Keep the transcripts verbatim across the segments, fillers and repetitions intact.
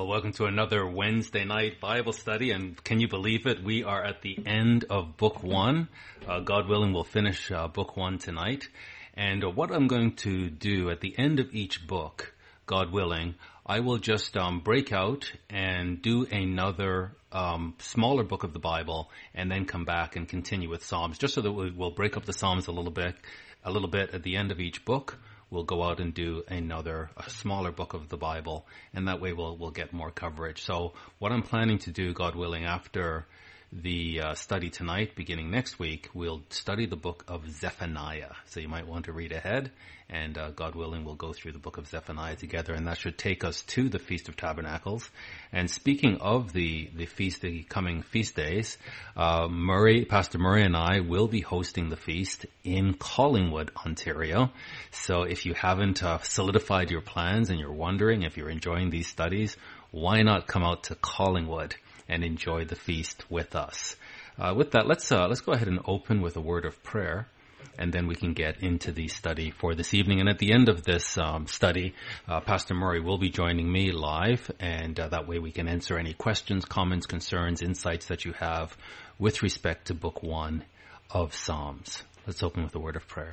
welcome to another Wednesday night Bible study, and can you believe it? We are at the end of Book One. Uh, God willing, we'll finish uh, Book One tonight. And uh, what I'm going to do at the end of each book, God willing, I will just um, break out and do another um, smaller book of the Bible, and then come back and continue with Psalms, just so that we, we'll break up the Psalms a little bit, a little bit at the end of each book. We'll go out and do another, a smaller book of the Bible, and that way we'll we'll get more coverage. So what I'm planning to do, God willing, after the uh, study tonight, beginning next week, we'll study the book of Zephaniah. So you might want to read ahead, and uh, God willing, we'll go through the book of Zephaniah together, and that should take us to the Feast of Tabernacles. And speaking of the, the feast, the coming feast days, uh, Murray, Pastor Murray and I will be hosting the feast in Collingwood, Ontario. So if you haven't uh, solidified your plans and you're wondering if you're enjoying these studies, why not come out to Collingwood and enjoy the feast with us? Uh, with that, let's uh, let's go ahead and open with a word of prayer, and then we can get into the study for this evening. And at the end of this um, study, uh, Pastor Murray will be joining me live, and uh, that way we can answer any questions, comments, concerns, insights that you have with respect to Book One of Psalms. Let's open with a word of prayer.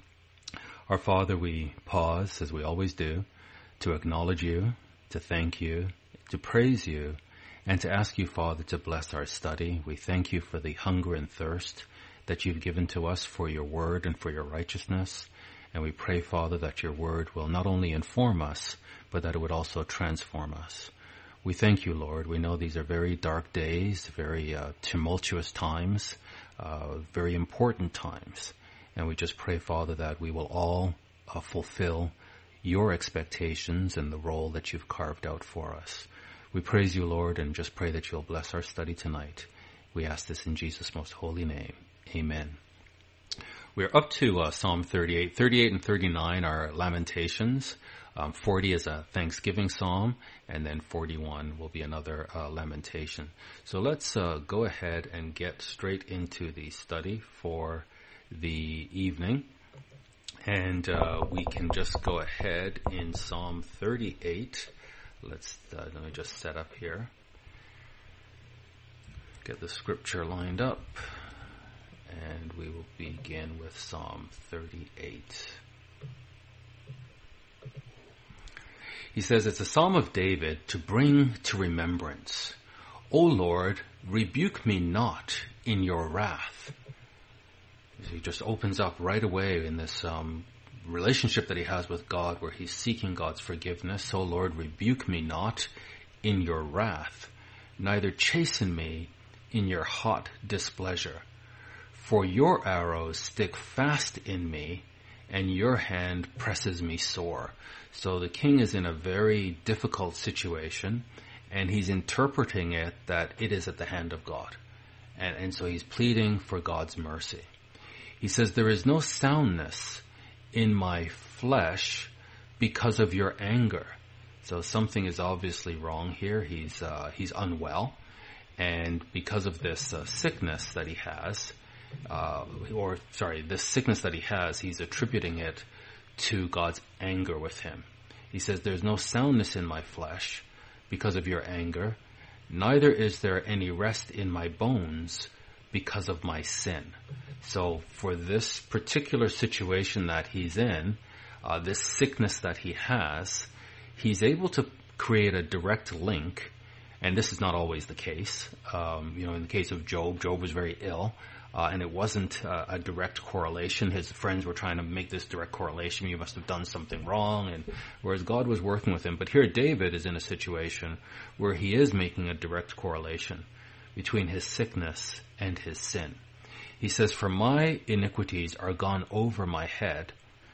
Our Father, we pause, as we always do, to acknowledge you, to thank you, to praise you, and to ask you, Father, to bless our study. We thank you for the hunger and thirst that you've given to us for your word and for your righteousness. And we pray, Father, that your word will not only inform us, but that it would also transform us. We thank you, Lord. We know these are very dark days, very uh, tumultuous times, uh, very important times. And we just pray, Father, that we will all uh, fulfill your expectations and the role that you've carved out for us. We praise you, Lord, and just pray that you'll bless our study tonight. We ask this in Jesus' most holy name. Amen. We're up to uh, Psalm thirty-eight. thirty-eight and thirty-nine are Lamentations. Um, forty is a Thanksgiving psalm, and then forty-one will be another uh, lamentation. So let's uh, go ahead and get straight into the study for the evening. And uh, we can just go ahead in Psalm thirty-eight. Let's, uh, let me just set up here. Get the scripture lined up. And we will begin with Psalm thirty-eight. He says, it's a psalm of David to bring to remembrance. O Lord, rebuke me not in your wrath. He just opens up right away in this um, relationship that he has with God, where he's seeking God's forgiveness. So, Lord, rebuke me not in your wrath, neither chasten me in your hot displeasure. For your arrows stick fast in me, and your hand presses me sore. So the king is in a very difficult situation, and he's interpreting it that it is at the hand of God. And, and so he's pleading for God's mercy. He says, there is no soundness in my flesh because of your anger. So something is obviously wrong here. He's uh, he's unwell, and because of this uh, sickness that he has, uh, or sorry, this sickness that he has, he's attributing it to God's anger with him. He says, "There's no soundness in my flesh because of your anger, neither is there any rest in my bones because of my sin." So for this particular situation that he's in, uh, this sickness that he has, he's able to create a direct link, and this is not always the case. Um, you know, in the case of Job, Job was very ill, uh, and it wasn't uh, a direct correlation. His friends were trying to make this direct correlation. You must have done something wrong, and whereas God was working with him. But here David is in a situation where he is making a direct correlation between his sickness and his sin. He says, "For my iniquities are gone over my head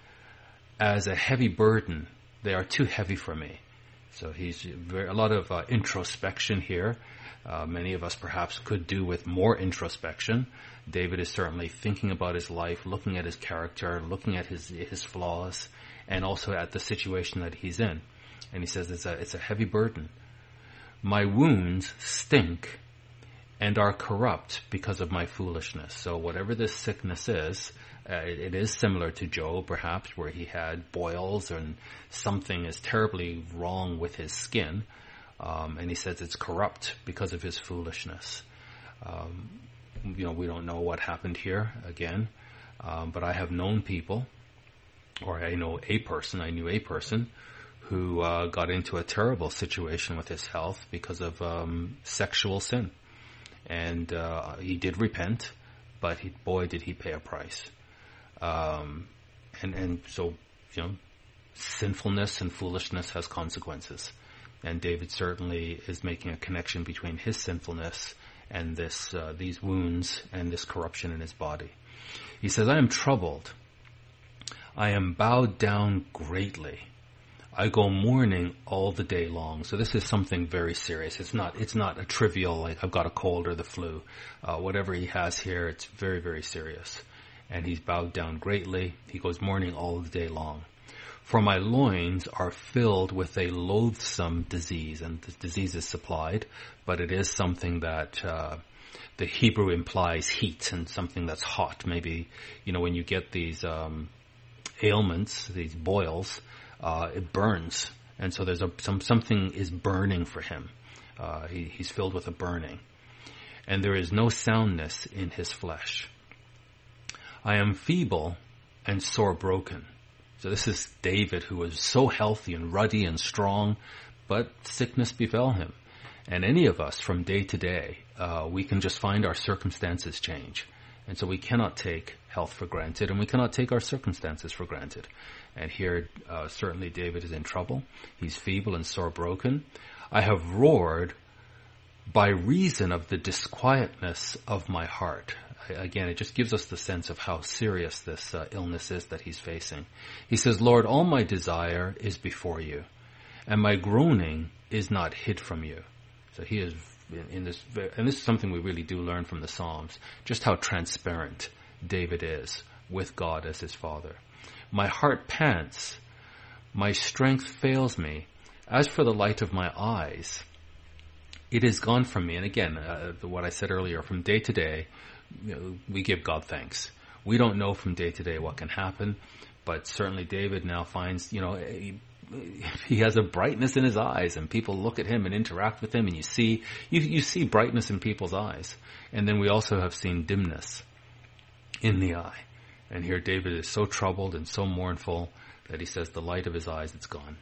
as a heavy burden. They are too heavy for me." So he's very, a lot of uh, introspection here. Uh, many of us perhaps could do with more introspection. David is certainly thinking about his life, looking at his character, looking at his his flaws, and also at the situation that he's in. And he says it's a it's a heavy burden. "My wounds stink and are corrupt because of my foolishness." So whatever this sickness is, uh, it, it is similar to Job, perhaps, where he had boils and something is terribly wrong with his skin. Um, and he says it's corrupt because of his foolishness. Um, you know, we don't know what happened here again, um, but I have known people, or I know a person, I knew a person who uh, got into a terrible situation with his health because of um, sexual sin. And uh, he did repent, but he, boy, did he pay a price. Um, and, and so, you know, sinfulness and foolishness has consequences. And David certainly is making a connection between his sinfulness and this, uh, these wounds and this corruption in his body. He says, I am troubled. I am bowed down greatly. I go mourning all the day long. So this is something very serious. It's not, it's not a trivial, like I've got a cold or the flu. Uh, whatever he has here, it's very, very serious. And he's bowed down greatly. He goes mourning all the day long. For my loins are filled with a loathsome disease. And the disease is supplied, but it is something that, uh, the Hebrew implies heat and something that's hot. Maybe, you know, when you get these, um, ailments, these boils, Uh, it burns, and so there's a some something is burning for him. Uh, he, he's filled with a burning, and there is no soundness in his flesh. I am feeble and sore broken. So this is David, who was so healthy and ruddy and strong, but sickness befell him. And any of us, from day to day, uh, we can just find our circumstances change, and so we cannot take health for granted, and we cannot take our circumstances for granted. And here, uh, certainly David is in trouble. He's feeble and sore broken. I have roared by reason of the disquietness of my heart. Again, it just gives us the sense of how serious this uh, illness is that he's facing. He says, Lord, all my desire is before you, and my groaning is not hid from you. So he is in, in this, and this is something we really do learn from the Psalms, just how transparent David is with God as his Father. My heart pants, my strength fails me. As for the light of my eyes, it is gone from me. And again, uh, what I said earlier, from day to day, you know, we give God thanks. We don't know from day to day what can happen, but certainly David now finds, you know, he, he has a brightness in his eyes, and people look at him and interact with him, and you see, you, you see brightness in people's eyes. And then we also have seen dimness in the eye. And here David is so troubled and so mournful that he says the light of his eyes, it's gone.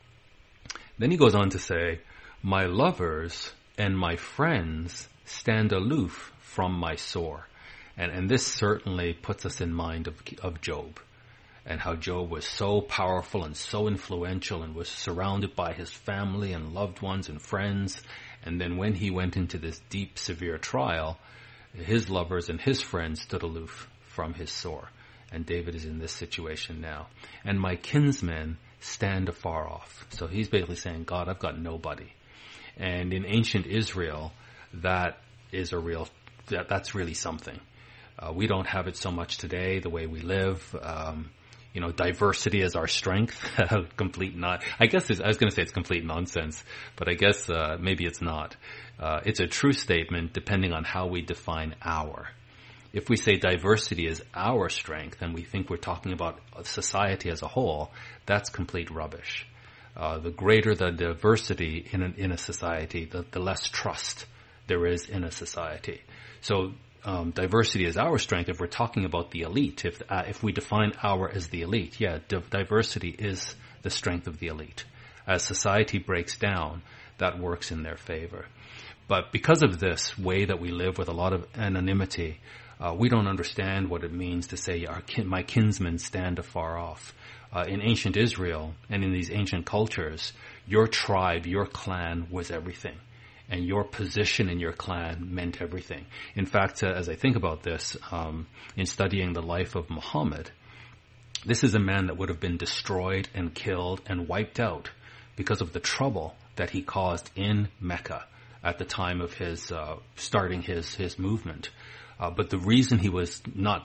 Then he goes on to say, my lovers and my friends stand aloof from my sore. And, and this certainly puts us in mind of, of Job, and how Job was so powerful and so influential and was surrounded by his family and loved ones and friends. And then when he went into this deep, severe trial, his lovers and his friends stood aloof from his sore. And David is in this situation now. And my kinsmen stand afar off. So he's basically saying, God, I've got nobody. And in ancient Israel, that is a real, that, that's really something. Uh, we don't have it so much today, the way we live. Um, you know, diversity is our strength. Complete not. I guess it's, I was going to say it's complete nonsense, but I guess uh, maybe it's not. Uh, it's a true statement depending on how we define our. If we say diversity is our strength and we think we're talking about society as a whole, that's complete rubbish. Uh, the greater the diversity in, an, in a society, the, the less trust there is in a society. So um, diversity is our strength if we're talking about the elite. If uh, if we define our as the elite, yeah, di- diversity is the strength of the elite. As society breaks down, that works in their favor. But because of this way that we live with a lot of anonymity, Uh, we don't understand what it means to say, Our kin- my kinsmen stand afar off. Uh, in ancient Israel and in these ancient cultures, your tribe, your clan was everything. And your position in your clan meant everything. In fact, uh, as I think about this, um, in studying the life of Muhammad, this is a man that would have been destroyed and killed and wiped out because of the trouble that he caused in Mecca at the time of his uh, starting his, his movement. Uh, but the reason he was not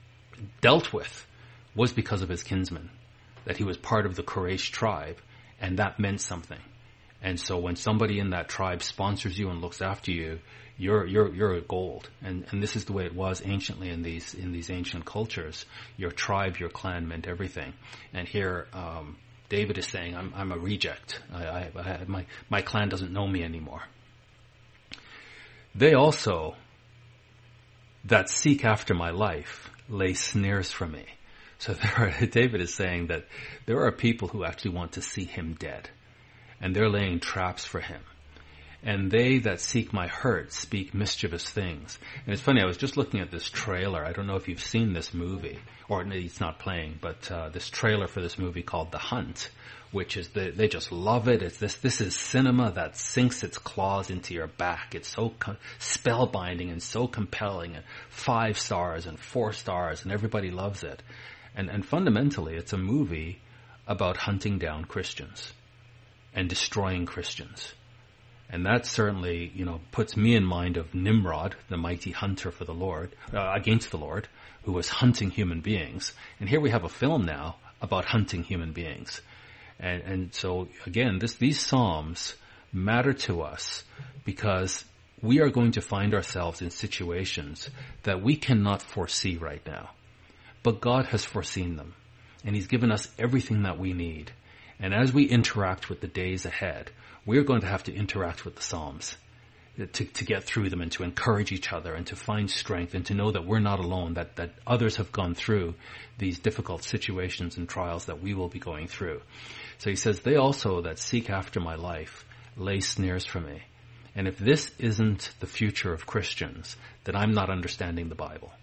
dealt with was because of his kinsmen, that he was part of the Quraysh tribe, and that meant something. And so when somebody in that tribe sponsors you and looks after you, you're you're you're gold. And and this is the way it was anciently in these in these ancient cultures. Your tribe, your clan meant everything. And here um, David is saying, I'm, I'm a reject. I, I, I, my, my clan doesn't know me anymore. They also, that seek after my life, lay snares for me. So there are, David is saying that there are people who actually want to see him dead, and they're laying traps for him. And they that seek my hurt speak mischievous things. And it's funny, I was just looking at this trailer. I don't know if you've seen this movie, or it's not playing, but uh, this trailer for this movie called The Hunt, which is, the, they just love it. It's this, this is cinema that sinks its claws into your back. It's so co- spellbinding and so compelling, and five stars and four stars, and everybody loves it. And, and fundamentally, it's a movie about hunting down Christians and destroying Christians. And that certainly, you know, puts me in mind of Nimrod, the mighty hunter for the Lord, uh, against the Lord, who was hunting human beings. And here we have a film now about hunting human beings. And, and so, again, this, these Psalms matter to us because we are going to find ourselves in situations that we cannot foresee right now. But God has foreseen them. And He's given us everything that we need. And as we interact with the days ahead, we're going to have to interact with the Psalms to, to get through them and to encourage each other and to find strength and to know that we're not alone, that, that others have gone through these difficult situations and trials that we will be going through. So he says, they also that seek after my life lay snares for me. And if this isn't the future of Christians, then I'm not understanding the Bible.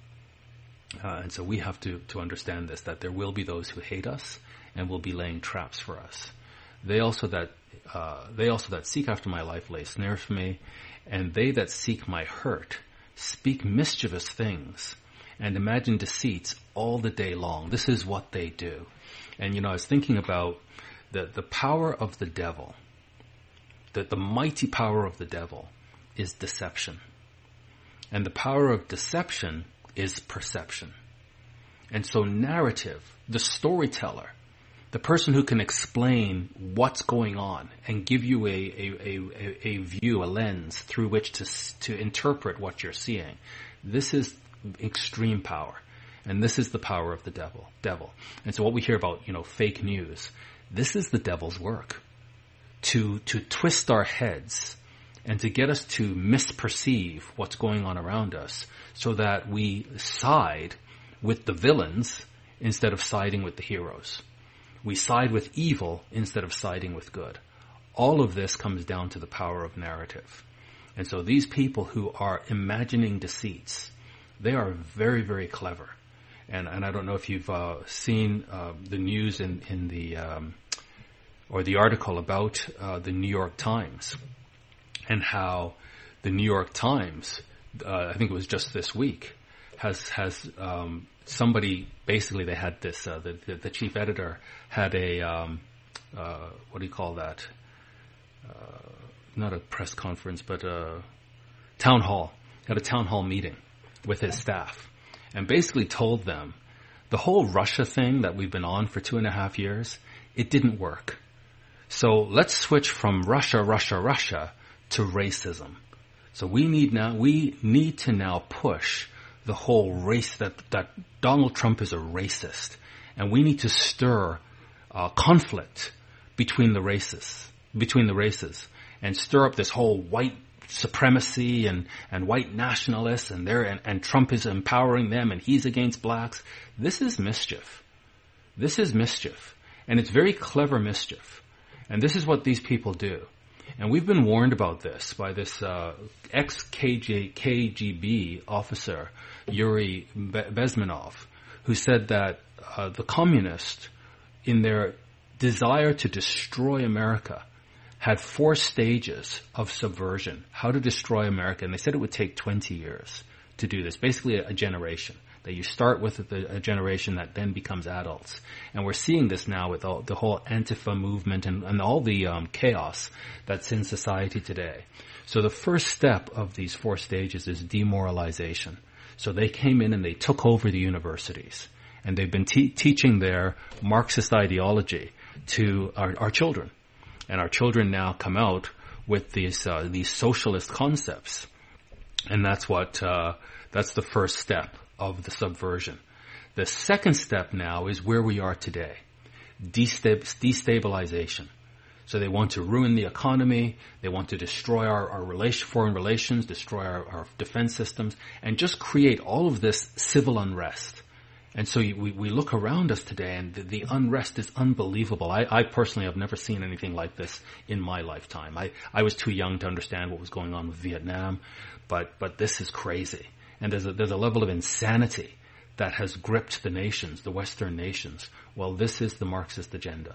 Uh, and so we have to, to understand this, that there will be those who hate us and will be laying traps for us. They also that uh, they also that seek after my life lay snares for me, and they that seek my hurt speak mischievous things and imagine deceits all the day long. This is what they do. And you know, I was thinking about the the power of the devil. That the mighty power of the devil is deception, and the power of deception is perception. And so, narrative, the storyteller, the person who can explain what's going on and give you a, a, a, a view, a lens through which to, to interpret what you're seeing. This is extreme power. And this is the power of the devil, devil. And so what we hear about, you know, fake news, this is the devil's work. To, to twist our heads and to get us to misperceive what's going on around us so that we side with the villains instead of siding with the heroes. We side with evil instead of siding with good. All of this comes down to the power of narrative. And so these people who are imagining deceits, they are very, very clever. And, and I don't know if you've uh, seen uh, the news in, in the, um, or the article about uh, the New York Times and how the New York Times, uh, I think it was just this week, has, has, um, somebody, basically they had this, uh, the, the, the chief editor had a, um, uh, what do you call that? Uh, not a press conference, but a town hall, had a town hall meeting with his staff and basically told them the whole Russia thing that we've been on for two and a half years, it didn't work. So let's switch from Russia, Russia, Russia to racism. So we need now, we need to now push the whole race that, that Donald Trump is a racist, and we need to stir uh, conflict between the races, between the races, and stir up this whole white supremacy and, and white nationalists, and they're, and, and Trump is empowering them, and he's against blacks. This is mischief. This is mischief, and it's very clever mischief. And this is what these people do. And we've been warned about this by this uh, ex-K G B officer, Yuri Bezmenov, who said that uh, the communists, in their desire to destroy America, had four stages of subversion, how to destroy America. And they said it would take twenty years to do this, basically a, a generation. That you start with a, a generation that then becomes adults. And we're seeing this now with all, the whole Antifa movement and, and all the um, chaos that's in society today. So the first step of these four stages is demoralization. So they came in and they took over the universities. And they've been te- teaching their Marxist ideology to our, our children. And our children now come out with these uh, these socialist concepts. And that's what uh, that's the first step of the subversion. The second step now is where we are today. destabilization. So they want to ruin the economy, they want to destroy our, our relation, foreign relations, destroy our, our defense systems, and just create all of this civil unrest. And so we, we look around us today, and the, the unrest is unbelievable. I, I personally have never seen anything like this in my lifetime. I, I was too young to understand what was going on with Vietnam, but, but this is crazy. And there's a, there's a level of insanity that has gripped the nations, the Western nations. Well, this is the Marxist agenda.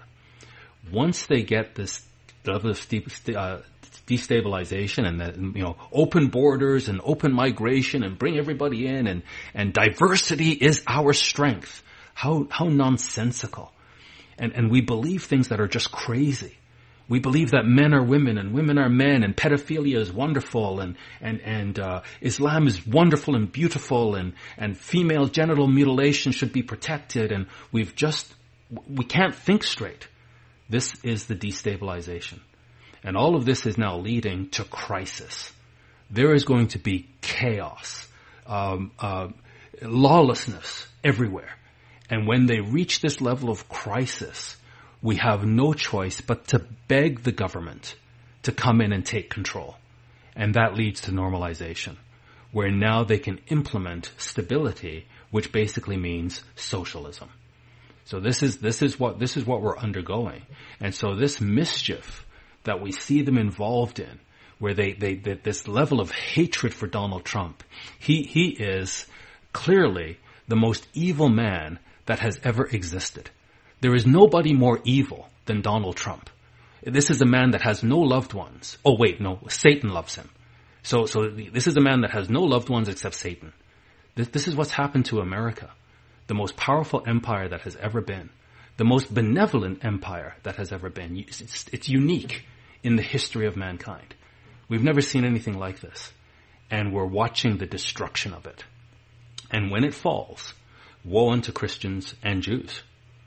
Once they get this level of uh, destabilization and that, you know, open borders and open migration and bring everybody in and, and diversity is our strength. How, how nonsensical. And, and we believe things that are just crazy. We believe that men are women and women are men and pedophilia is wonderful and, and, and, uh, Islam is wonderful and beautiful and, and female genital mutilation should be protected, and we've just, we can't think straight. This is the destabilization. And all of this is now leading to crisis. There is going to be chaos, um, uh, lawlessness everywhere. And when they reach this level of crisis, we have no choice but to beg the government to come in and take control. And that leads to normalization, where now they can implement stability, which basically means socialism. So this is, this is what, this is what we're undergoing. And so this mischief that we see them involved in, where they, they, they this level of hatred for Donald Trump, he, he is clearly the most evil man that has ever existed. There is nobody more evil than Donald Trump. This is a man that has no loved ones. Oh wait, no, Satan loves him. So, so this is a man that has no loved ones except Satan. This, this is what's happened to America. The most powerful empire that has ever been. The most benevolent empire that has ever been. It's, it's unique in the history of mankind. We've never seen anything like this. And we're watching the destruction of it. And when it falls, woe unto Christians and Jews.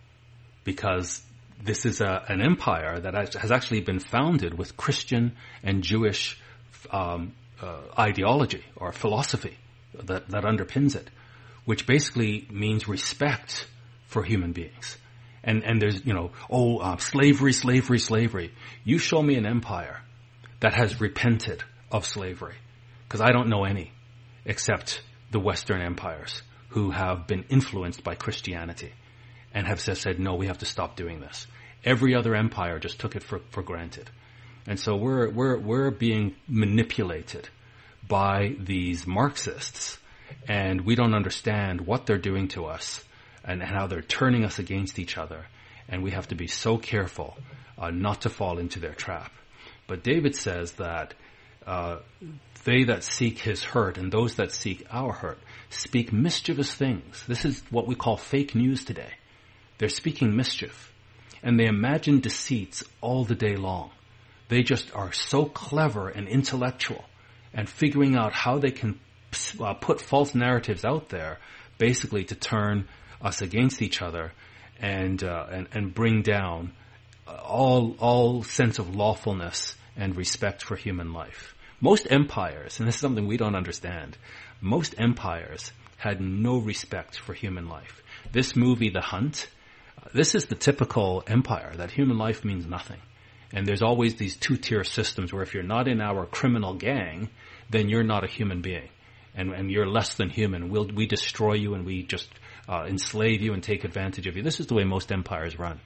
Because this is a, an empire that has actually been founded with Christian and Jewish um, uh, ideology or philosophy that, that underpins it, which basically means respect for human beings. And, and there's, you know, oh, uh, slavery, slavery, slavery. You show me an empire that has repented of slavery, because I don't know any except the Western empires who have been influenced by Christianity and have said, no, we have to stop doing this. Every other empire just took it for, for granted. And so we're, we're, we're being manipulated by these Marxists, and we don't understand what they're doing to us and how they're turning us against each other. And we have to be so careful uh, not to fall into their trap. But David says that uh, they that seek his hurt and those that seek our hurt speak mischievous things. This is what we call fake news today. They're speaking mischief. And they imagine deceits all the day long. They just are so clever and intellectual and figuring out how they can uh, put false narratives out there, basically to turn us against each other and uh, and, and bring down all all sense of lawfulness and respect for human life. Most empires, and this is something we don't understand, most empires had no respect for human life. This movie, The Hunt, this is the typical empire, that human life means nothing. And there's always these two-tier systems where if you're not in our criminal gang, then you're not a human being. And, and you're less than human. We'll, we destroy you and we just uh, enslave you and take advantage of you. This is the way most empires run.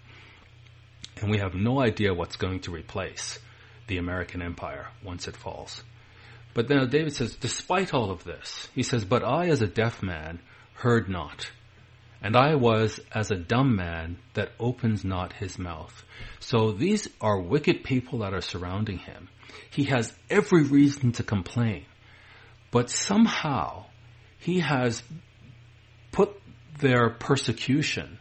And we have no idea what's going to replace the American empire once it falls. But then David says, despite all of this, he says, but I as a deaf man heard not, and I was as a dumb man that opens not his mouth. So these are wicked people that are surrounding him. He has every reason to complain, but somehow he has put their persecution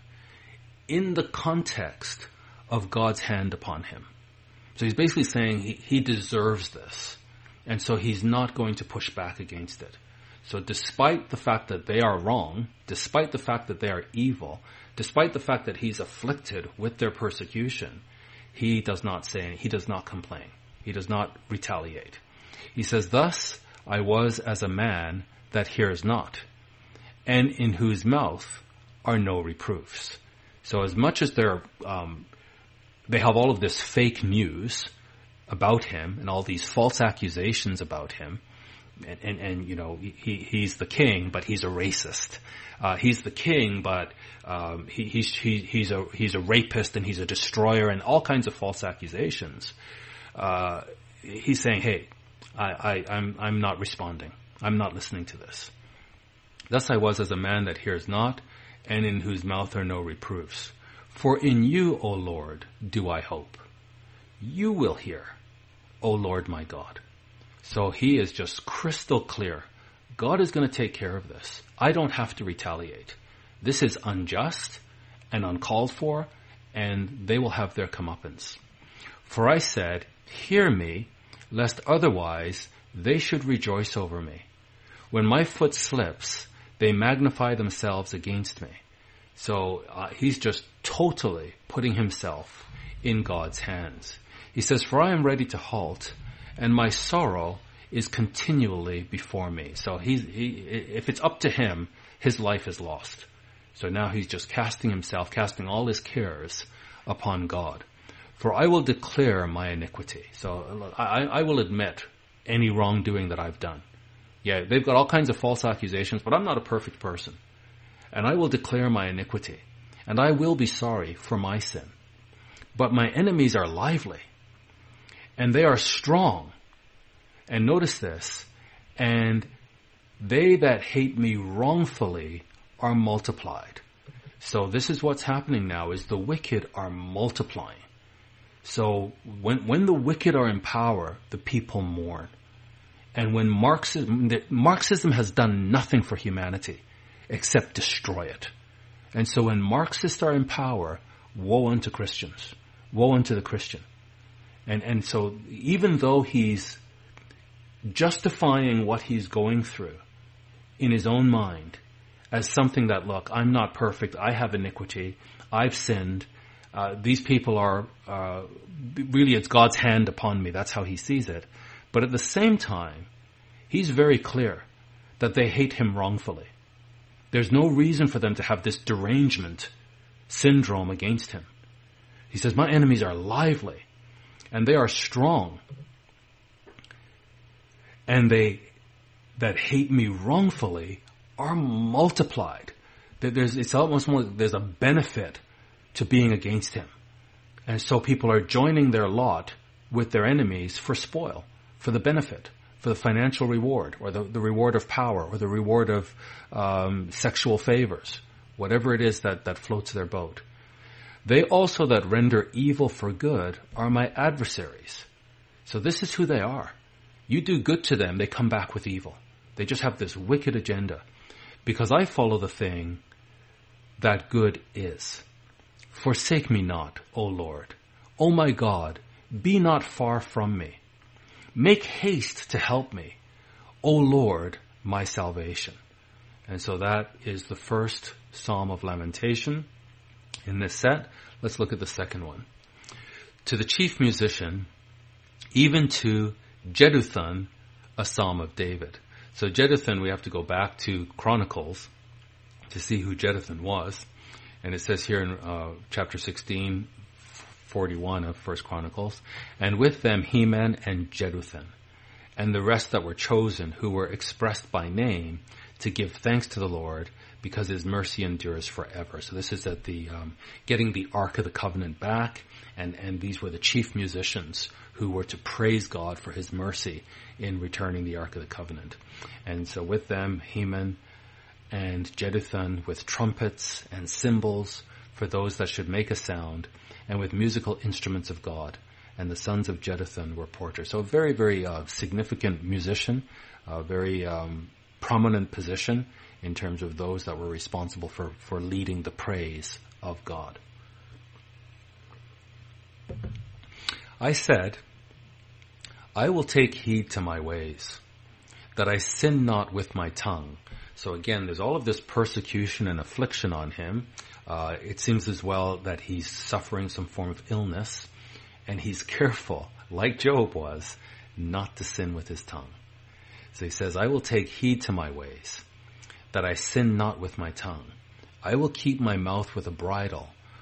in the context of God's hand upon him. So he's basically saying he, he deserves this. And so he's not going to push back against it. So despite the fact that they are wrong, despite the fact that they are evil, despite the fact that he's afflicted with their persecution, he does not say, he does not complain. He does not retaliate. He says, thus I was as a man that hears not, and in whose mouth are no reproofs. So as much as they're, um, they have all of this fake news about him and all these false accusations about him, and, and, and you know, he, he's the king, but he's a racist. Uh, he's the king, but um, he, he's he, he's a he's a rapist and he's a destroyer and all kinds of false accusations. Uh, he's saying, "Hey, I, I, I'm I'm not responding. I'm not listening to this. Thus I was as a man that hears not, and in whose mouth are no reproofs. For in you, O Lord, do I hope. You will hear, O Lord my God." So he is just crystal clear. God is going to take care of this. I don't have to retaliate. This is unjust and uncalled for, and they will have their comeuppance. For I said, hear me, lest otherwise they should rejoice over me. When my foot slips, they magnify themselves against me. So uh, he's just totally putting himself in God's hands. He says, for I am ready to halt, and my sorrow is continually before me. So he's, he, if it's up to him, his life is lost. So now he's just casting himself, casting all his cares upon God. For I will declare my iniquity. So I, I will admit any wrongdoing that I've done. Yeah, they've got all kinds of false accusations, but I'm not a perfect person. And I will declare my iniquity, and I will be sorry for my sin. But my enemies are lively, and they are strong. And notice this, and they that hate me wrongfully are multiplied. So this is what's happening now, is the wicked are multiplying. So when when the wicked are in power, the people mourn. And when Marxism, Marxism has done nothing for humanity except destroy it. And so when Marxists are in power, woe unto Christians. Woe unto the Christian. And and so even though he's justifying what he's going through in his own mind as something that, look, I'm not perfect, I have iniquity, I've sinned, uh, these people are, uh, really it's God's hand upon me, that's how he sees it. But at the same time, he's very clear that they hate him wrongfully. There's no reason for them to have this derangement syndrome against him. He says, my enemies are lively, and they are strong, and they that hate me wrongfully are multiplied. There's, it's almost more, there's a benefit to being against him. And so people are joining their lot with their enemies for spoil, for the benefit, for the financial reward, or the, the reward of power, or the reward of um, sexual favors, whatever it is that, that floats their boat. They also that render evil for good are my adversaries. So this is who they are. You do good to them, they come back with evil. They just have this wicked agenda. Because I follow the thing that good is. Forsake me not, O Lord. O my God, be not far from me. Make haste to help me, O Lord, my salvation. And so that is the first Psalm of Lamentation in this set. Let's look at the second one. To the chief musician, even to Jeduthun, a Psalm of David. So Jeduthun, we have to go back to Chronicles to see who Jeduthun was. And it says here in uh, chapter sixteen, forty-one of First Chronicles, and with them Heman and Jeduthun, and the rest that were chosen, who were expressed by name, to give thanks to the Lord, because his mercy endures forever. So this is at the um, getting the Ark of the Covenant back, and, and these were the chief musicians who were to praise God for his mercy in returning the Ark of the Covenant. And so with them, Heman and Jeduthun, with trumpets and cymbals for those that should make a sound, and with musical instruments of God. And the sons of Jeduthun were porters. So a very, very uh, significant musician, a very um, prominent position in terms of those that were responsible for, for leading the praise of God. I said, I will take heed to my ways, that I sin not with my tongue. So again, there's all of this persecution and affliction on him. Uh, it seems as well that he's suffering some form of illness, and he's careful, like Job was, not to sin with his tongue. So he says, I will take heed to my ways, that I sin not with my tongue. I will keep my mouth with a bridle,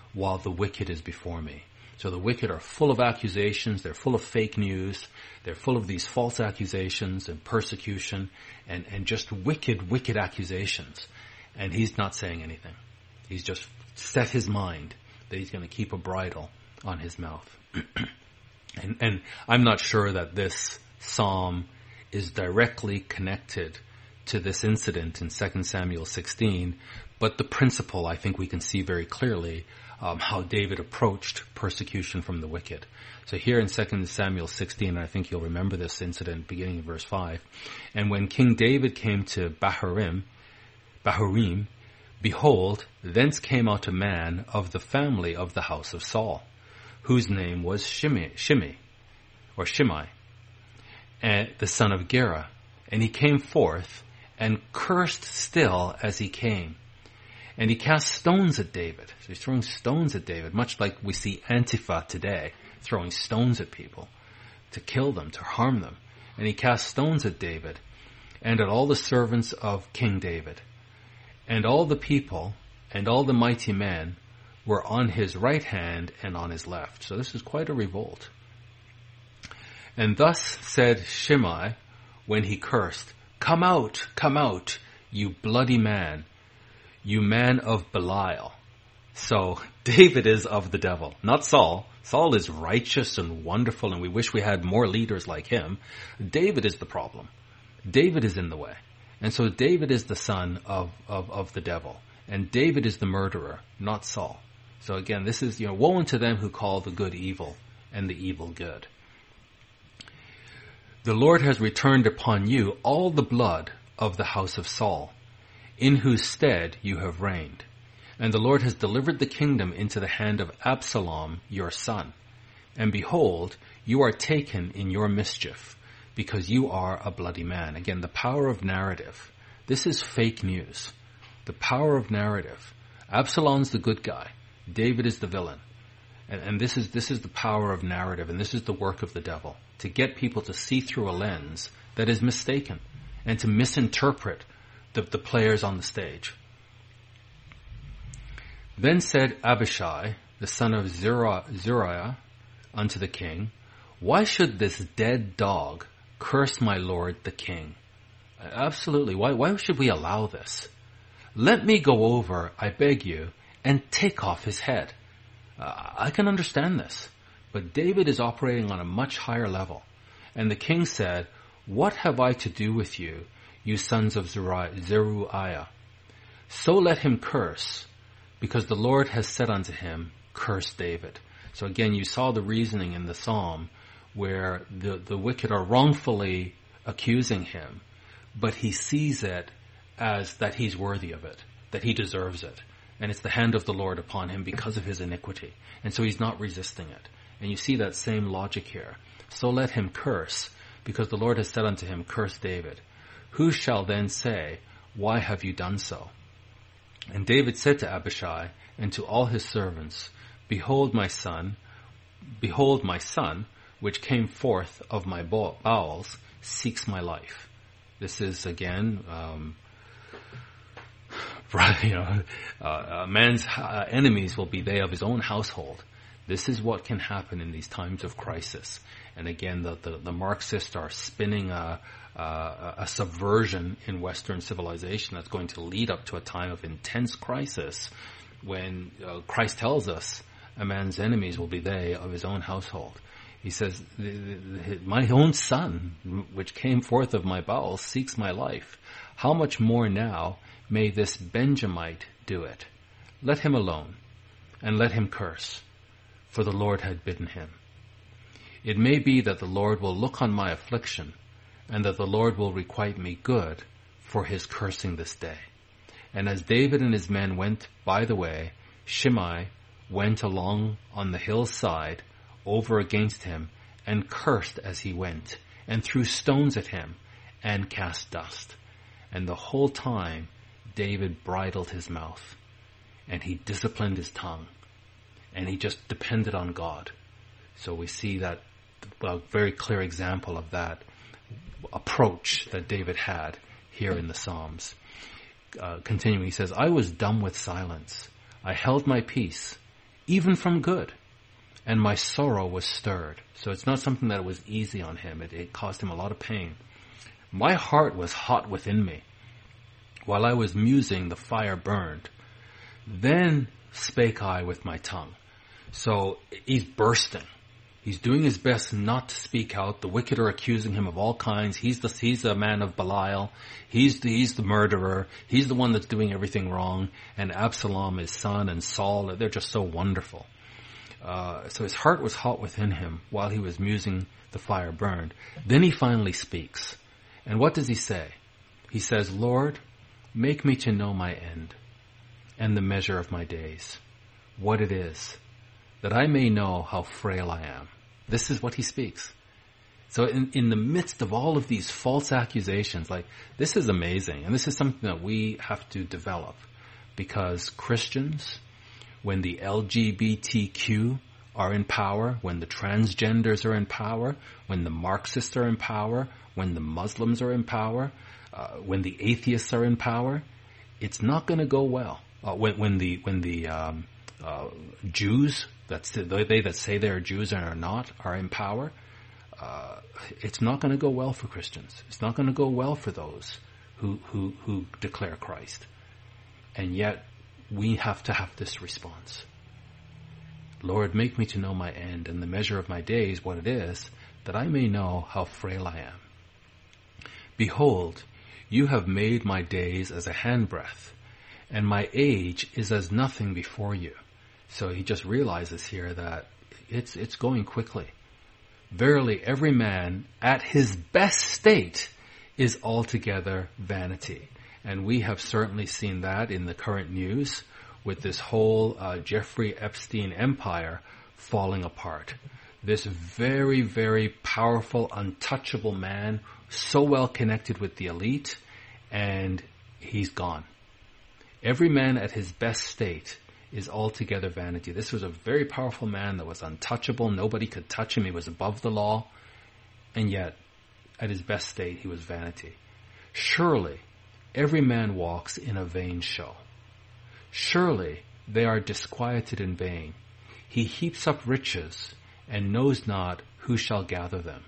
while the wicked is before me. So the wicked are full of accusations, they're full of fake news, they're full of these false accusations and persecution and, and just wicked, wicked accusations. And he's not saying anything. He's just set his mind that he's going to keep a bridle on his mouth. and, and I'm not sure that this psalm is directly connected to this incident in Second Samuel sixteen, but the principle I think we can see very clearly um, how David approached persecution from the wicked. So here in Second Samuel sixteen, I think you'll remember this incident beginning in verse five, and when King David came to Bahurim, Bahurim, behold, thence came out a man of the family of the house of Saul, whose name was Shimei, Shimei or Shimei, and the son of Gera. And he came forth and cursed still as he came. And he cast stones at David. So he's throwing stones at David, much like we see Antifa today, throwing stones at people to kill them, to harm them. And he cast stones at David and at all the servants of King David. And all the people and all the mighty men were on his right hand and on his left. So this is quite a revolt. And thus said Shimei when he cursed, Come out, come out, you bloody man, you man of Belial. So David is of the devil, not Saul. Saul is righteous and wonderful, and we wish we had more leaders like him. David is the problem. David is in the way. And so David is the son of, of, of the devil. And David is the murderer, not Saul. So again, this is, you know, woe unto them who call the good evil and the evil good. The Lord has returned upon you all the blood of the house of Saul, in whose stead you have reigned. And the Lord has delivered the kingdom into the hand of Absalom, your son. And behold, you are taken in your mischief, because you are a bloody man. Again, the power of narrative. This is fake news. The power of narrative. Absalom's the good guy. David is the villain. And, and this is this is the power of narrative, and this is the work of the devil, to get people to see through a lens that is mistaken and to misinterpret the, the players on the stage. Then said Abishai, the son of Zeruiah, unto the king, Why should this dead dog curse my lord the king? Absolutely. Why, why should we allow this? Let me go over, I beg you, and take off his head. Uh, I can understand this. But David is operating on a much higher level. And the king said, What have I to do with you, you sons of Zeruiah? So let him curse, because the Lord has said unto him, Curse David. So again, you saw the reasoning in the psalm where the, the wicked are wrongfully accusing him, but he sees it as that he's worthy of it, that he deserves it. And it's the hand of the Lord upon him because of his iniquity. And so he's not resisting it. And you see that same logic here. So let him curse, because the Lord has said unto him, Curse David. Who shall then say, Why have you done so? And David said to Abishai and to all his servants, Behold my son, behold my son, which came forth of my bowels, seeks my life. This is again, um, you know, uh, a man's uh, enemies will be they of his own household. This is what can happen in these times of crisis. And again, the, the, the Marxists are spinning a, a, a subversion in Western civilization that's going to lead up to a time of intense crisis when uh, Christ tells us a man's enemies will be they of his own household. He says, my own son, which came forth of my bowels, seeks my life. How much more now may this Benjamite do it? Let him alone, and let him curse, for the Lord had bidden him. It may be that the Lord will look on my affliction, and that the Lord will requite me good for his cursing this day. And as David and his men went by the way, Shimei went along on the hillside over against him, and cursed as he went, and threw stones at him, and cast dust. And the whole time David bridled his mouth, and he disciplined his tongue, and he just depended on God. So we see that a very clear example of that approach that David had here in the Psalms. Uh, continuing, he says, I was dumb with silence. I held my peace even from good. And my sorrow was stirred. So it's not something that was easy on him. It, it caused him a lot of pain. My heart was hot within me. While I was musing, the fire burned. Then spake I with my tongue. So he's bursting. He's doing his best not to speak out. The wicked are accusing him of all kinds. He's the, he's the man of Belial. He's the, he's the murderer. He's the one that's doing everything wrong. And Absalom, his son, and Saul, they're just so wonderful. Uh, so his heart was hot within him while he was musing, the fire burned. Then he finally speaks. And what does he say? He says, Lord, make me to know my end and the measure of my days, what it is, that I may know how frail I am. This is what he speaks. So in, in the midst of all of these false accusations, like, this is amazing. And this is something that we have to develop, because Christians, when the L G B T Q are in power, when the transgenders are in power, when the Marxists are in power, when the Muslims are in power, uh, when the atheists are in power, it's not going to go well. Uh, when, when the when the um, uh, Jews, that's they that say they're Jews and are not, are in power, uh, it's not going to go well for Christians. It's not going to go well for those who who who declare Christ. And yet, we have to have this response. Lord, make me to know my end and the measure of my days, what it is, that I may know how frail I am. Behold, you have made my days as a handbreadth, and my age is as nothing before you. So he just realizes here that it's it's going quickly. Verily, every man at his best state is altogether vanity. And we have certainly seen that in the current news with this whole uh, Jeffrey Epstein empire falling apart. This very, very powerful, untouchable man, so well connected with the elite, and he's gone. Every man at his best state is altogether vanity. This was a very powerful man that was untouchable. Nobody could touch him. He was above the law. And yet, at his best state, he was vanity. Surely, every man walks in a vain show. Surely, they are disquieted in vain. He heaps up riches and knows not who shall gather them.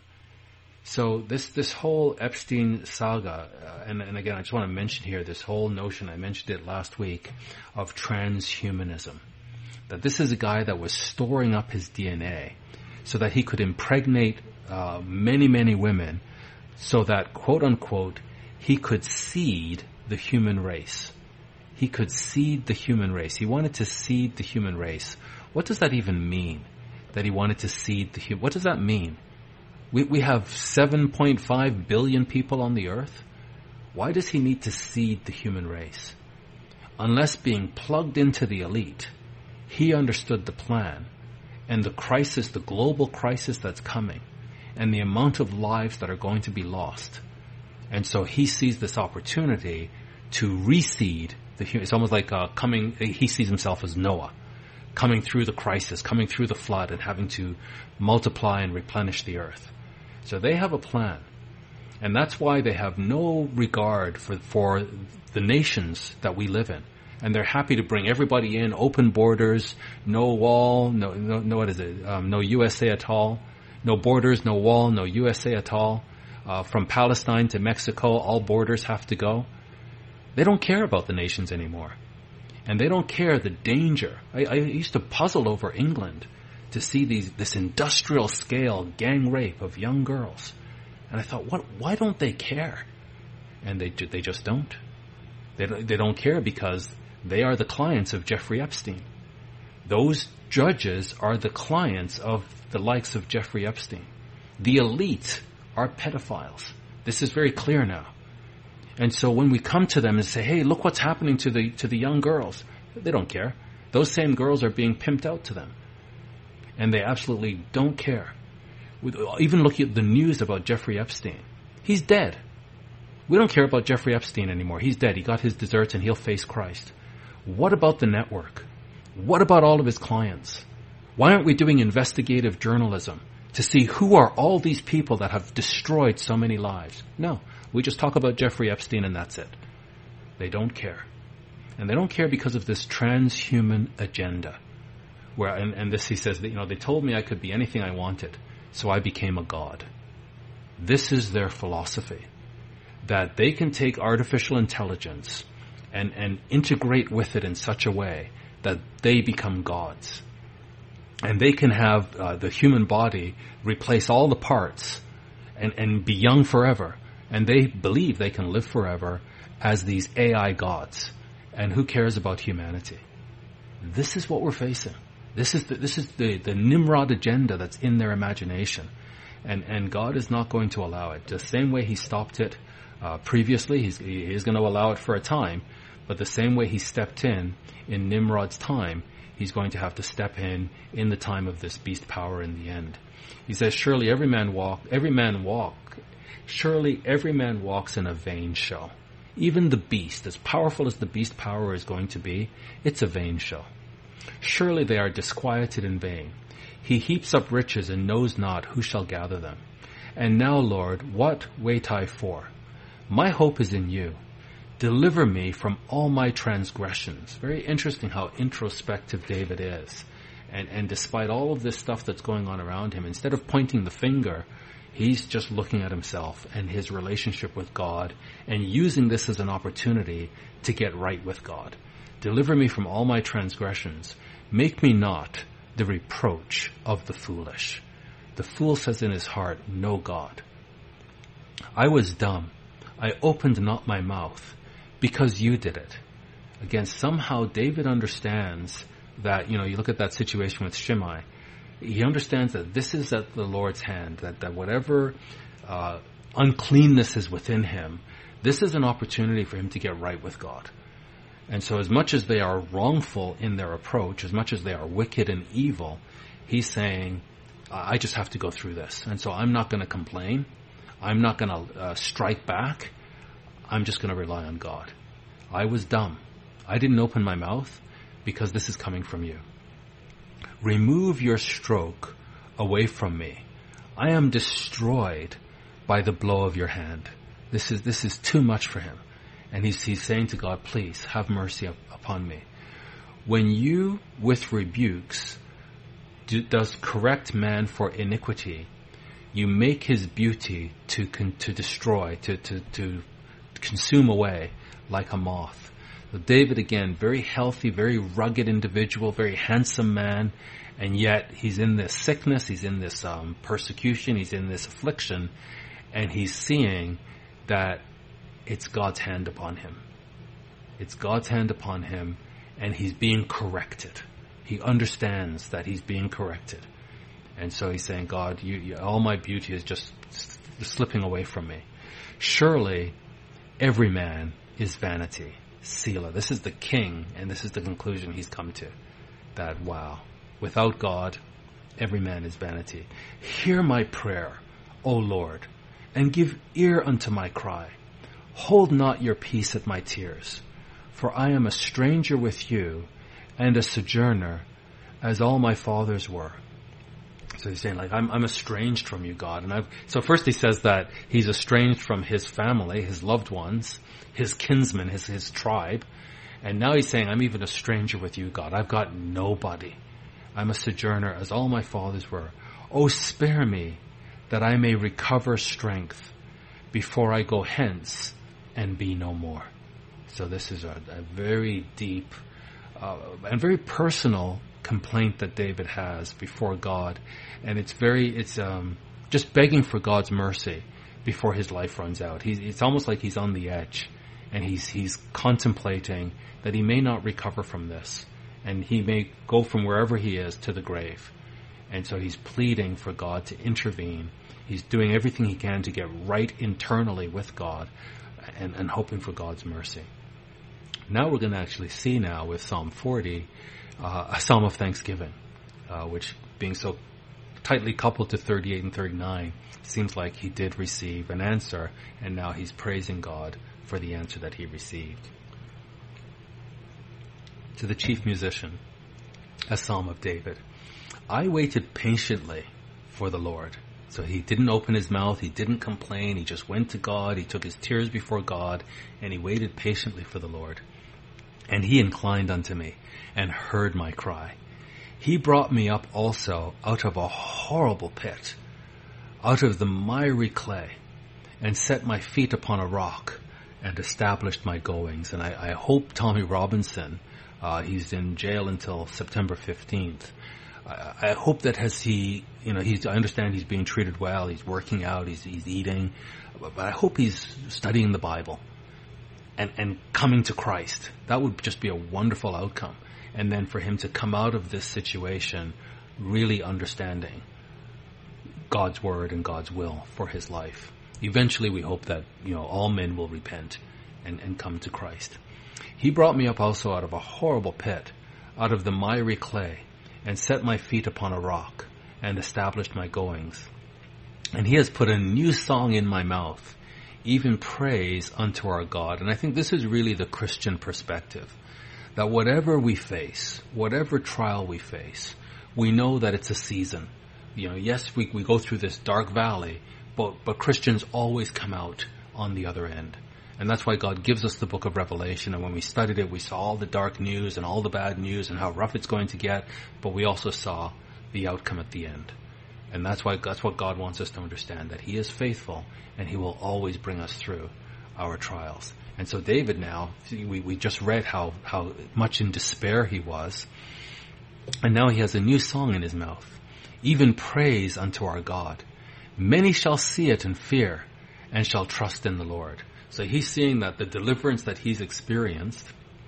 So this this whole Epstein saga, uh, and, and again, I just want to mention here this whole notion, I mentioned it last week, of transhumanism. That this is a guy that was storing up his D N A so that he could impregnate uh, many, many women so that, quote unquote, he could seed the human race. He could seed the human race. He wanted to seed the human race. What does that even mean? That he wanted to seed the human... What does that mean? We we have seven point five billion people on the earth. Why does he need to seed the human race? Unless being plugged into the elite, he understood the plan and the crisis, the global crisis that's coming, and the amount of lives that are going to be lost. And so he sees this opportunity to reseed the human. It's almost like uh, coming, he sees himself as Noah, coming through the crisis, coming through the flood, and having to multiply and replenish the earth. So they have a plan. And that's why they have no regard for, for the nations that we live in. And they're happy to bring everybody in, open borders, no wall, no, no, no what is it, um, no U S A at all, no borders, no wall, no U S A at all. Uh, from Palestine to Mexico, all borders have to go. They don't care about the nations anymore. And they don't care the danger. I, I used to puzzle over England to see these this industrial scale gang rape of young girls. And I thought, what? Why don't they care? And they they just don't. They don't, they don't care because they are the clients of Jeffrey Epstein. Those judges are the clients of the likes of Jeffrey Epstein. The elite are pedophiles. This is very clear now. And so when we come to them and say, hey, look what's happening to the to the young girls, they don't care. Those same girls are being pimped out to them. And they absolutely don't care. Even looking at the news about Jeffrey Epstein, he's dead. We don't care about Jeffrey Epstein anymore. He's dead. He got his desserts and he'll face Christ. What about the network? What about all of his clients? Why aren't we doing investigative journalism to see who are all these people that have destroyed so many lives? No, we just talk about Jeffrey Epstein and that's it. They don't care. And they don't care because of this transhuman agenda, where, and, and this he says that, you know, they told me I could be anything I wanted, so I became a god. This is their philosophy, that they can take artificial intelligence and, and integrate with it in such a way that they become gods. And they can have uh, the human body replace all the parts and, and be young forever. And they believe they can live forever as these A I gods. And who cares about humanity? This is what we're facing. This is the, this is the, the Nimrod agenda that's in their imagination. And, and God is not going to allow it. The same way he stopped it uh, previously, he's, he is going to allow it for a time. But the same way he stepped in in Nimrod's time, he's going to have to step in in the time of this beast power in the end. He says, surely every man walk, every man walk, surely every man walks in a vain show. Even the beast, as powerful as the beast power is going to be, it's a vain show. Surely they are disquieted in vain. He heaps up riches and knows not who shall gather them. And now, Lord, what wait I for? My hope is in you. Deliver me from all my transgressions. Very interesting how introspective David is. And, and despite all of this stuff that's going on around him, instead of pointing the finger, he's just looking at himself and his relationship with God and using this as an opportunity to get right with God. Deliver me from all my transgressions. Make me not the reproach of the foolish. The fool says in his heart, no God. I was dumb. I opened not my mouth, because you did it. Again, somehow David understands that, you know, you look at that situation with Shimei, he understands that this is at the Lord's hand, that, that whatever uh, uncleanness is within him, this is an opportunity for him to get right with God. And so as much as they are wrongful in their approach, as much as they are wicked and evil, he's saying, I just have to go through this. And so I'm not going to complain. I'm not going to uh, strike back. I'm just going to rely on God. I was dumb. I didn't open my mouth because this is coming from you. Remove your stroke away from me. I am destroyed by the blow of your hand. This is, this is too much for him. And he's, he's saying to God, please have mercy up, upon me. When you, with rebukes, do, does correct man for iniquity, you make his beauty to, con, to destroy, to, to, to consume away like a moth. So David, again, very healthy, very rugged individual, very handsome man, and yet he's in this sickness, he's in this um, persecution, he's in this affliction, and he's seeing that it's God's hand upon him. It's God's hand upon him, and he's being corrected. He understands that he's being corrected. And so he's saying, God, you, you, all my beauty is just slipping away from me. Surely every man is vanity. Selah. This is the king, and this is the conclusion he's come to. That, wow, without God, every man is vanity. Hear my prayer, O Lord, and give ear unto my cry. Hold not your peace at my tears, for I am a stranger with you, and a sojourner, as all my fathers were. So he's saying, like, I'm, I'm estranged from you, God. And I've, so first he says that he's estranged from his family, his loved ones, his kinsmen, his, his tribe. And now he's saying, I'm even a stranger with you, God. I've got nobody. I'm a sojourner as all my fathers were. Oh, spare me that I may recover strength before I go hence and be no more. So this is a, a very deep uh, and very personal complaint that David has before God, and it's very it's um just begging for God's mercy before his life runs out. He's it's almost like he's on the edge, and he's he's contemplating that he may not recover from this, and he may go from wherever he is to the grave. And so he's pleading for God to intervene. He's doing everything he can to get right internally with God, and, and hoping for God's mercy. Now we're going to actually see now with Psalm forty Uh, a psalm of thanksgiving, uh, which being so tightly coupled to thirty-eight and thirty-nine, seems like he did receive an answer, and now he's praising God for the answer that he received. To the chief musician, a psalm of David. I waited patiently for the Lord. So he didn't open his mouth, he didn't complain, he just went to God, he took his tears before God, and he waited patiently for the Lord. And he inclined unto me and heard my cry. He brought me up also out of a horrible pit, out of the miry clay, and set my feet upon a rock, and established my goings. And I, I hope Tommy Robinson, uh, he's in jail until September fifteenth. I, I hope that as he, you know, he's, I understand he's being treated well, he's working out, he's, he's eating, but, but I hope he's studying the Bible and, and coming to Christ. That would just be a wonderful outcome. And then for him to come out of this situation really understanding God's word and God's will for his life. Eventually we hope that, you know, all men will repent and, and come to Christ. He brought me up also out of a horrible pit, out of the miry clay, and set my feet upon a rock, and established my goings. And he has put a new song in my mouth, even praise unto our God. And I think this is really the Christian perspective, that whatever we face, whatever trial we face, we know that it's a season. You know, yes, we, we go through this dark valley, but, but Christians always come out on the other end. And that's why God gives us the book of Revelation. And when we studied it, we saw all the dark news and all the bad news and how rough it's going to get, but we also saw the outcome at the end. And that's why, that's what God wants us to understand, that he is faithful and he will always bring us through our trials. And so David now, we, we just read how, how much in despair he was. And now he has a new song in his mouth, even praise unto our God. Many shall see it and fear, and shall trust in the Lord. So he's seeing that the deliverance that he's experienced,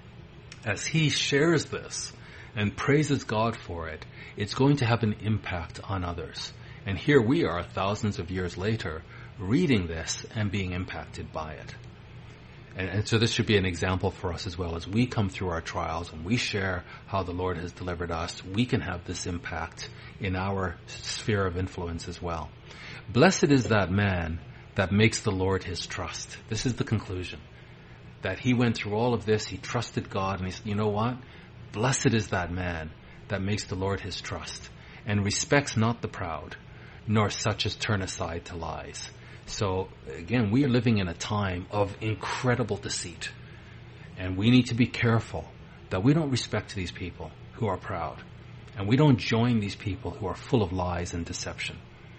as he shares this and praises God for it, it's going to have an impact on others. And here we are thousands of years later reading this and being impacted by it. And, and so this should be an example for us as well. As we come through our trials and we share how the Lord has delivered us, we can have this impact in our sphere of influence as well. Blessed is that man that makes the Lord his trust. This is the conclusion. That he went through all of this, he trusted God, and he said, you know what? Blessed is that man that makes the Lord his trust, and respects not the proud, nor such as turn aside to lies. So again, we are living in a time of incredible deceit. And we need to be careful that we don't respect these people who are proud. And we don't join these people who are full of lies and deception.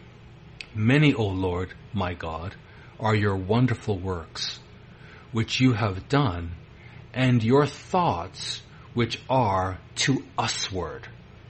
Many, O Lord, my God, are your wonderful works, which you have done, and your thoughts, which are to usward.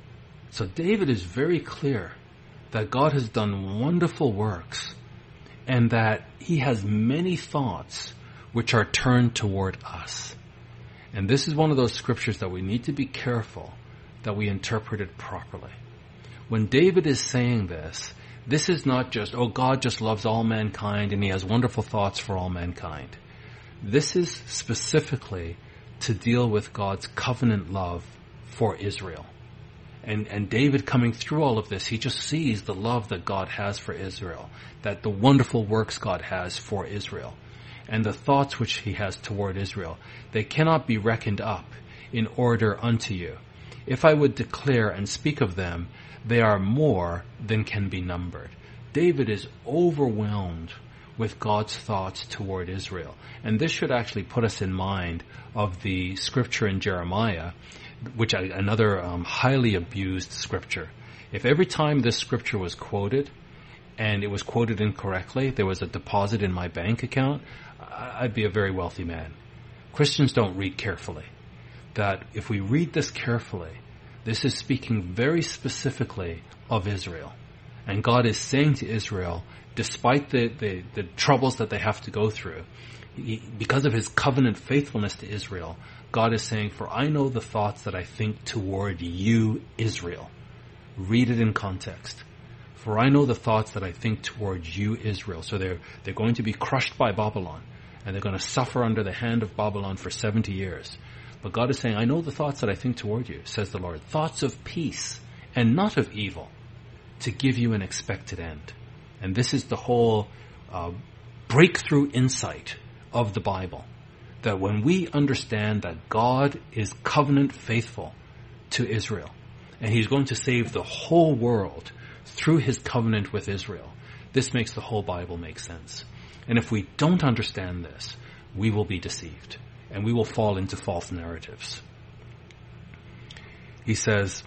So David is very clear that God has done wonderful works, and that he has many thoughts which are turned toward us. And this is one of those scriptures that we need to be careful that we interpret it properly. When David is saying this, this is not just, oh, God just loves all mankind and he has wonderful thoughts for all mankind. This is specifically to deal with God's covenant love for Israel. And, and David coming through all of this, he just sees the love that God has for Israel, that the wonderful works God has for Israel, and the thoughts which he has toward Israel. They cannot be reckoned up in order unto you. If I would declare and speak of them, they are more than can be numbered. David is overwhelmed with God's thoughts toward Israel. And this should actually put us in mind of the scripture in Jeremiah, which I, another um, highly abused scripture. If every time this scripture was quoted, and it was quoted incorrectly, there was a deposit in my bank account, I'd be a very wealthy man. Christians don't read carefully. That if we read this carefully, this is speaking very specifically of Israel. And God is saying to Israel, despite the, the, the troubles that they have to go through, he, because of his covenant faithfulness to Israel, God is saying, for I know the thoughts that I think toward you, Israel. Read it in context. For I know the thoughts that I think toward you, Israel. So they're, they're going to be crushed by Babylon, and they're going to suffer under the hand of Babylon for seventy years. But God is saying, I know the thoughts that I think toward you, says the Lord. Thoughts of peace and not of evil, to give you an expected end. And this is the whole uh, breakthrough insight of the Bible. That when we understand that God is covenant faithful to Israel, and he's going to save the whole world through his covenant with Israel, this makes the whole Bible make sense. And if we don't understand this, we will be deceived, and we will fall into false narratives. He says,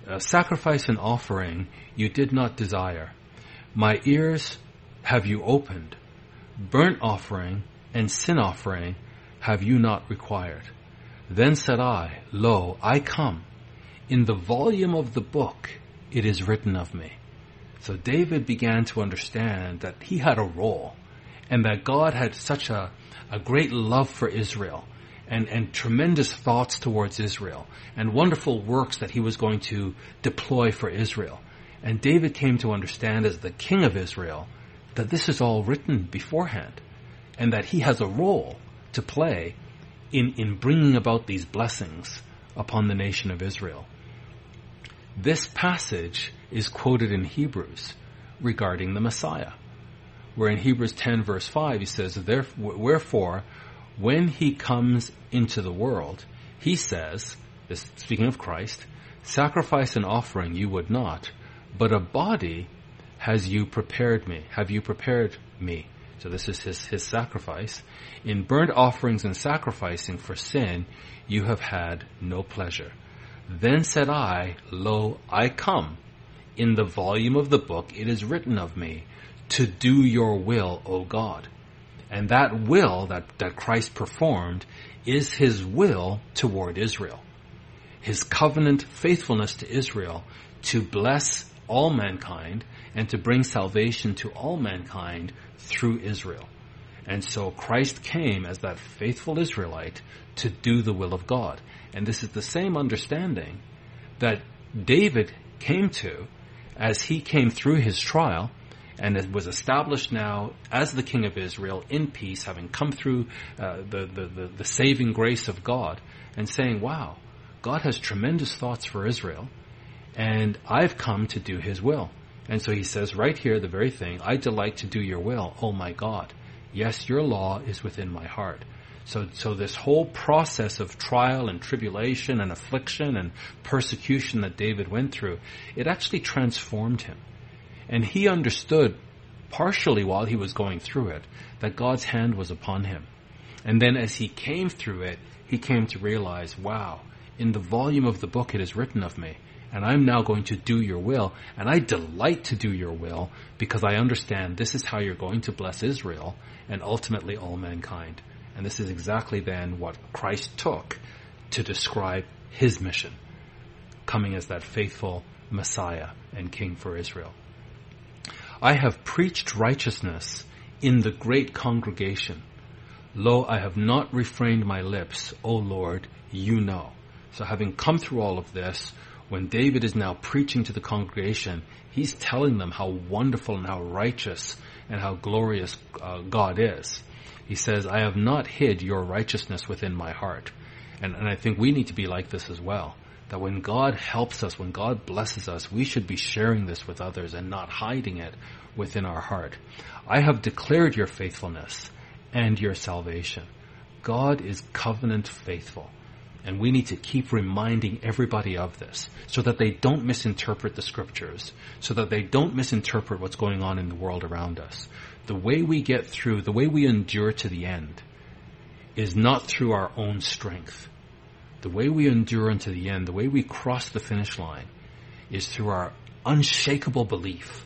A sacrifice and offering you did not desire. My ears have you opened. Burnt offering and sin offering have you not required. Then said I, Lo, I come. In the volume of the book it is written of me. So David began to understand that he had a role, and that God had such a, a great love for Israel, and, and tremendous thoughts towards Israel, and wonderful works that he was going to deploy for Israel. And David came to understand as the king of Israel that this is all written beforehand, and that he has a role to play in, in bringing about these blessings upon the nation of Israel. This passage is quoted in Hebrews regarding the Messiah, where in Hebrews ten verse five he says, Wherefore, when he comes into the world, he says, this, speaking of Christ, sacrifice and offering you would not, but a body has you prepared me, have you prepared me. So this is his, his sacrifice. In burnt offerings and sacrificing for sin, you have had no pleasure. Then said I, Lo, I come. In the volume of the book it is written of me, to do your will, O God. And that will that, that Christ performed is his will toward Israel. His covenant faithfulness to Israel to bless all mankind and to bring salvation to all mankind through Israel. And so Christ came as that faithful Israelite to do the will of God. And this is the same understanding that David came to as he came through his trial and it was established now as the king of Israel in peace, having come through uh, the, the, the, the saving grace of God, and saying, wow, God has tremendous thoughts for Israel, and I've come to do his will. And so he says right here, the very thing, I delight to do your will, oh my God. Yes, your law is within my heart. So, so this whole process of trial and tribulation and affliction and persecution that David went through, it actually transformed him. And he understood, partially while he was going through it, that God's hand was upon him. And then as he came through it, he came to realize, wow, in the volume of the book it is written of me, and I'm now going to do your will, and I delight to do your will, because I understand this is how you're going to bless Israel, and ultimately all mankind. And this is exactly then what Christ took to describe his mission, coming as that faithful Messiah and King for Israel. I have preached righteousness in the great congregation. Lo, I have not refrained my lips, O Lord, you know. So having come through all of this, when David is now preaching to the congregation, he's telling them how wonderful and how righteous and how glorious uh, God is. He says, I have not hid your righteousness within my heart. And, and I think we need to be like this as well. That when God helps us, when God blesses us, we should be sharing this with others and not hiding it within our heart. I have declared your faithfulness and your salvation. God is covenant faithful. And we need to keep reminding everybody of this so that they don't misinterpret the scriptures, so that they don't misinterpret what's going on in the world around us. The way we get through, the way we endure to the end is not through our own strength. The way we endure unto the end, the way we cross the finish line, is through our unshakable belief,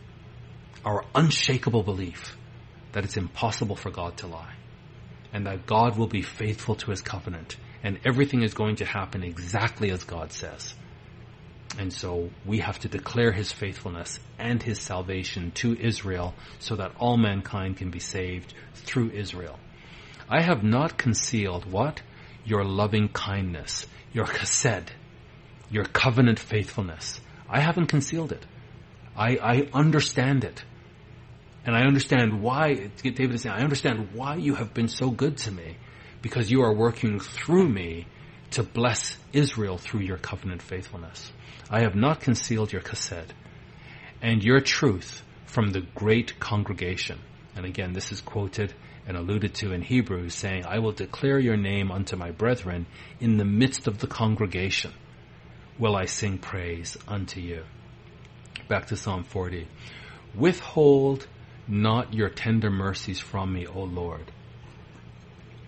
our unshakable belief that it's impossible for God to lie, and that God will be faithful to his covenant, and everything is going to happen exactly as God says. And so we have to declare his faithfulness and his salvation to Israel so that all mankind can be saved through Israel. I have not concealed what? Your loving kindness, your chesed, your covenant faithfulness. I haven't concealed it. I, I understand it. And I understand why, David is saying, I understand why you have been so good to me, because you are working through me to bless Israel through your covenant faithfulness. I have not concealed your chesed and your truth from the great congregation. And again, this is quoted and alluded to in Hebrews, saying, I will declare your name unto my brethren in the midst of the congregation. Will I sing praise unto you. Back to Psalm forty. Withhold not your tender mercies from me, O Lord.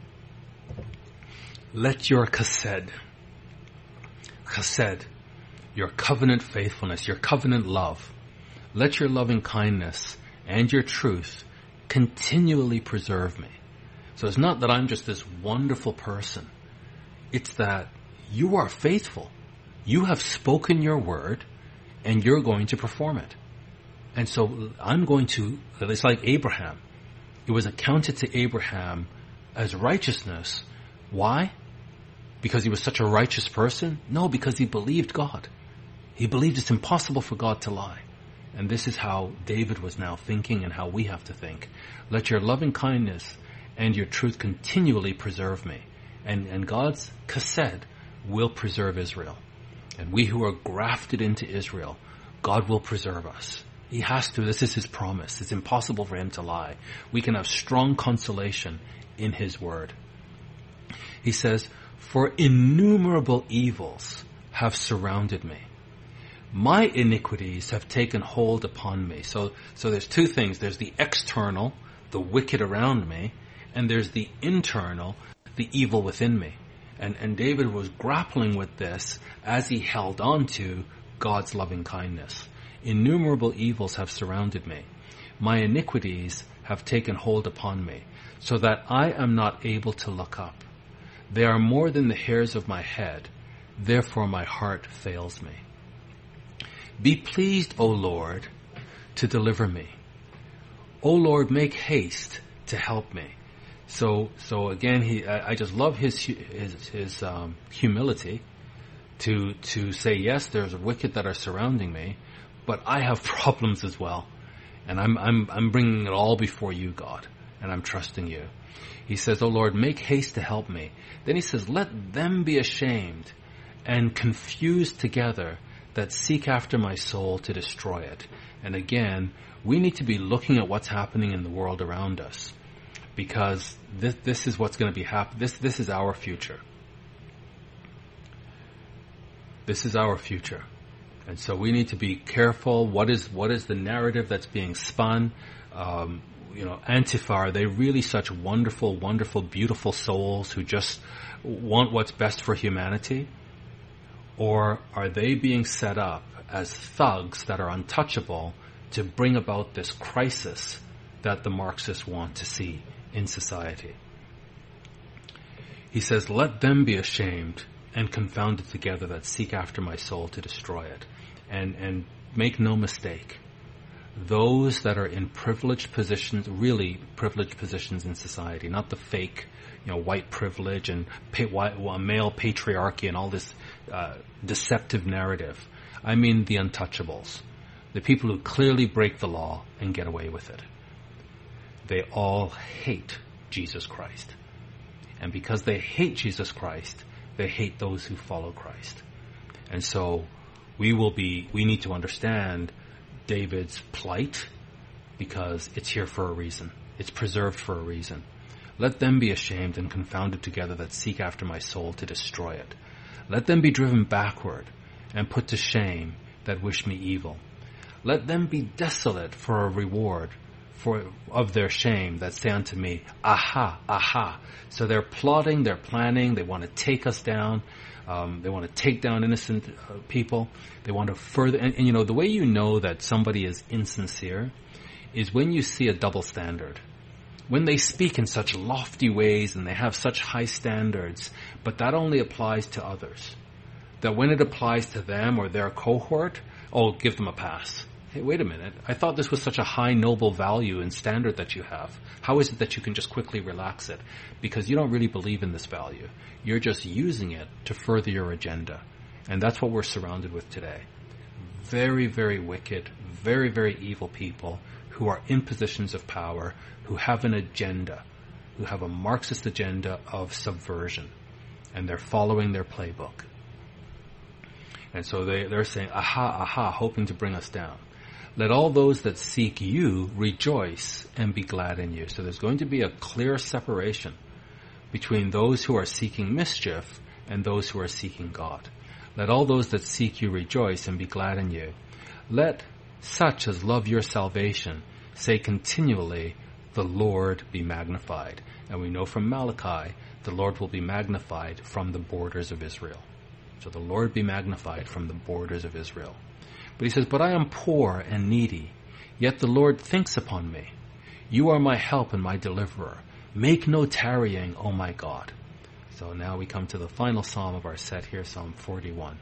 Let your chesed, chesed, your covenant faithfulness, your covenant love. Let your loving kindness and your truth continually preserve me. So it's not that I'm just this wonderful person. It's that you are faithful. You have spoken your word and you're going to perform it. And so I'm going to, it's like Abraham. It was accounted to Abraham as righteousness. Why? Because he was such a righteous person? No, because he believed God. He believed it's impossible for God to lie. And this is how David was now thinking and how we have to think. Let your loving kindness and your truth continually preserve me. And, and God's chesed will preserve Israel. And we who are grafted into Israel, God will preserve us. He has to. This is his promise. It's impossible for him to lie. We can have strong consolation in his word. He says, for innumerable evils have surrounded me. My iniquities have taken hold upon me. So, so there's two things. There's the external, the wicked around me, and there's the internal, the evil within me. And, and David was grappling with this as he held on to God's loving kindness. Innumerable evils have surrounded me. My iniquities have taken hold upon me, so that I am not able to look up. They are more than the hairs of my head. Therefore my heart fails me. Be pleased, O Lord, to deliver me. O Lord, make haste to help me. So, so again, he, I, I just love his, his, his, um, humility to, to say, yes, there's wicked that are surrounding me, but I have problems as well. And I'm, I'm, I'm bringing it all before you, God, and I'm trusting you. He says, O Lord, make haste to help me. Then he says, let them be ashamed and confused together that seek after my soul to destroy it. And again, we need to be looking at what's happening in the world around us, because this, this is what's going to be happening. This, this is our future. This is our future. And so we need to be careful. What is, what is the narrative that's being spun? Um, you know, Antifa, are they really such wonderful, wonderful, beautiful souls who just want what's best for humanity? Or are they being set up as thugs that are untouchable to bring about this crisis that the Marxists want to see in society? He says, let them be ashamed and confounded together that seek after my soul to destroy it. And, and make no mistake, those that are in privileged positions, really privileged positions in society, not the fake, you know, white privilege and pay, white, well, male patriarchy and all this uh, deceptive narrative. I mean the untouchables, the people who clearly break the law and get away with it. They all hate Jesus Christ. And because they hate Jesus Christ, they hate those who follow Christ. And so we will be, we need to understand David's plight, because it's here for a reason. It's preserved for a reason. Let them be ashamed and confounded together that seek after my soul to destroy it. Let them be driven backward and put to shame that wish me evil. Let them be desolate for a reward for of their shame that say unto me, aha, aha. So they're plotting, they're planning, they want to take us down. Um, they want to take down innocent uh, people. They want to further, and, and you know, the way you know that somebody is insincere is when you see a double standard. When they speak in such lofty ways and they have such high standards, but that only applies to others. That when it applies to them or their cohort, oh, give them a pass. Hey, wait a minute. I thought this was such a high noble value and standard that you have. How is it that you can just quickly relax it? Because you don't really believe in this value. You're just using it to further your agenda. And that's what we're surrounded with today. Very, very wicked, very, very evil people who are in positions of power, who have an agenda, who have a Marxist agenda of subversion. And they're following their playbook. And so they, they're saying, aha, aha, hoping to bring us down. Let all those that seek you rejoice and be glad in you. So there's going to be a clear separation between those who are seeking mischief and those who are seeking God. Let all those that seek you rejoice and be glad in you. Let such as love your salvation say continually, the Lord be magnified. And we know from Malachi, the Lord will be magnified from the borders of Israel. So the Lord be magnified from the borders of Israel. But he says, but I am poor and needy, yet the Lord thinks upon me. You are my help and my deliverer. Make no tarrying, O my God. So now we come to the final psalm of our set here, Psalm forty-one.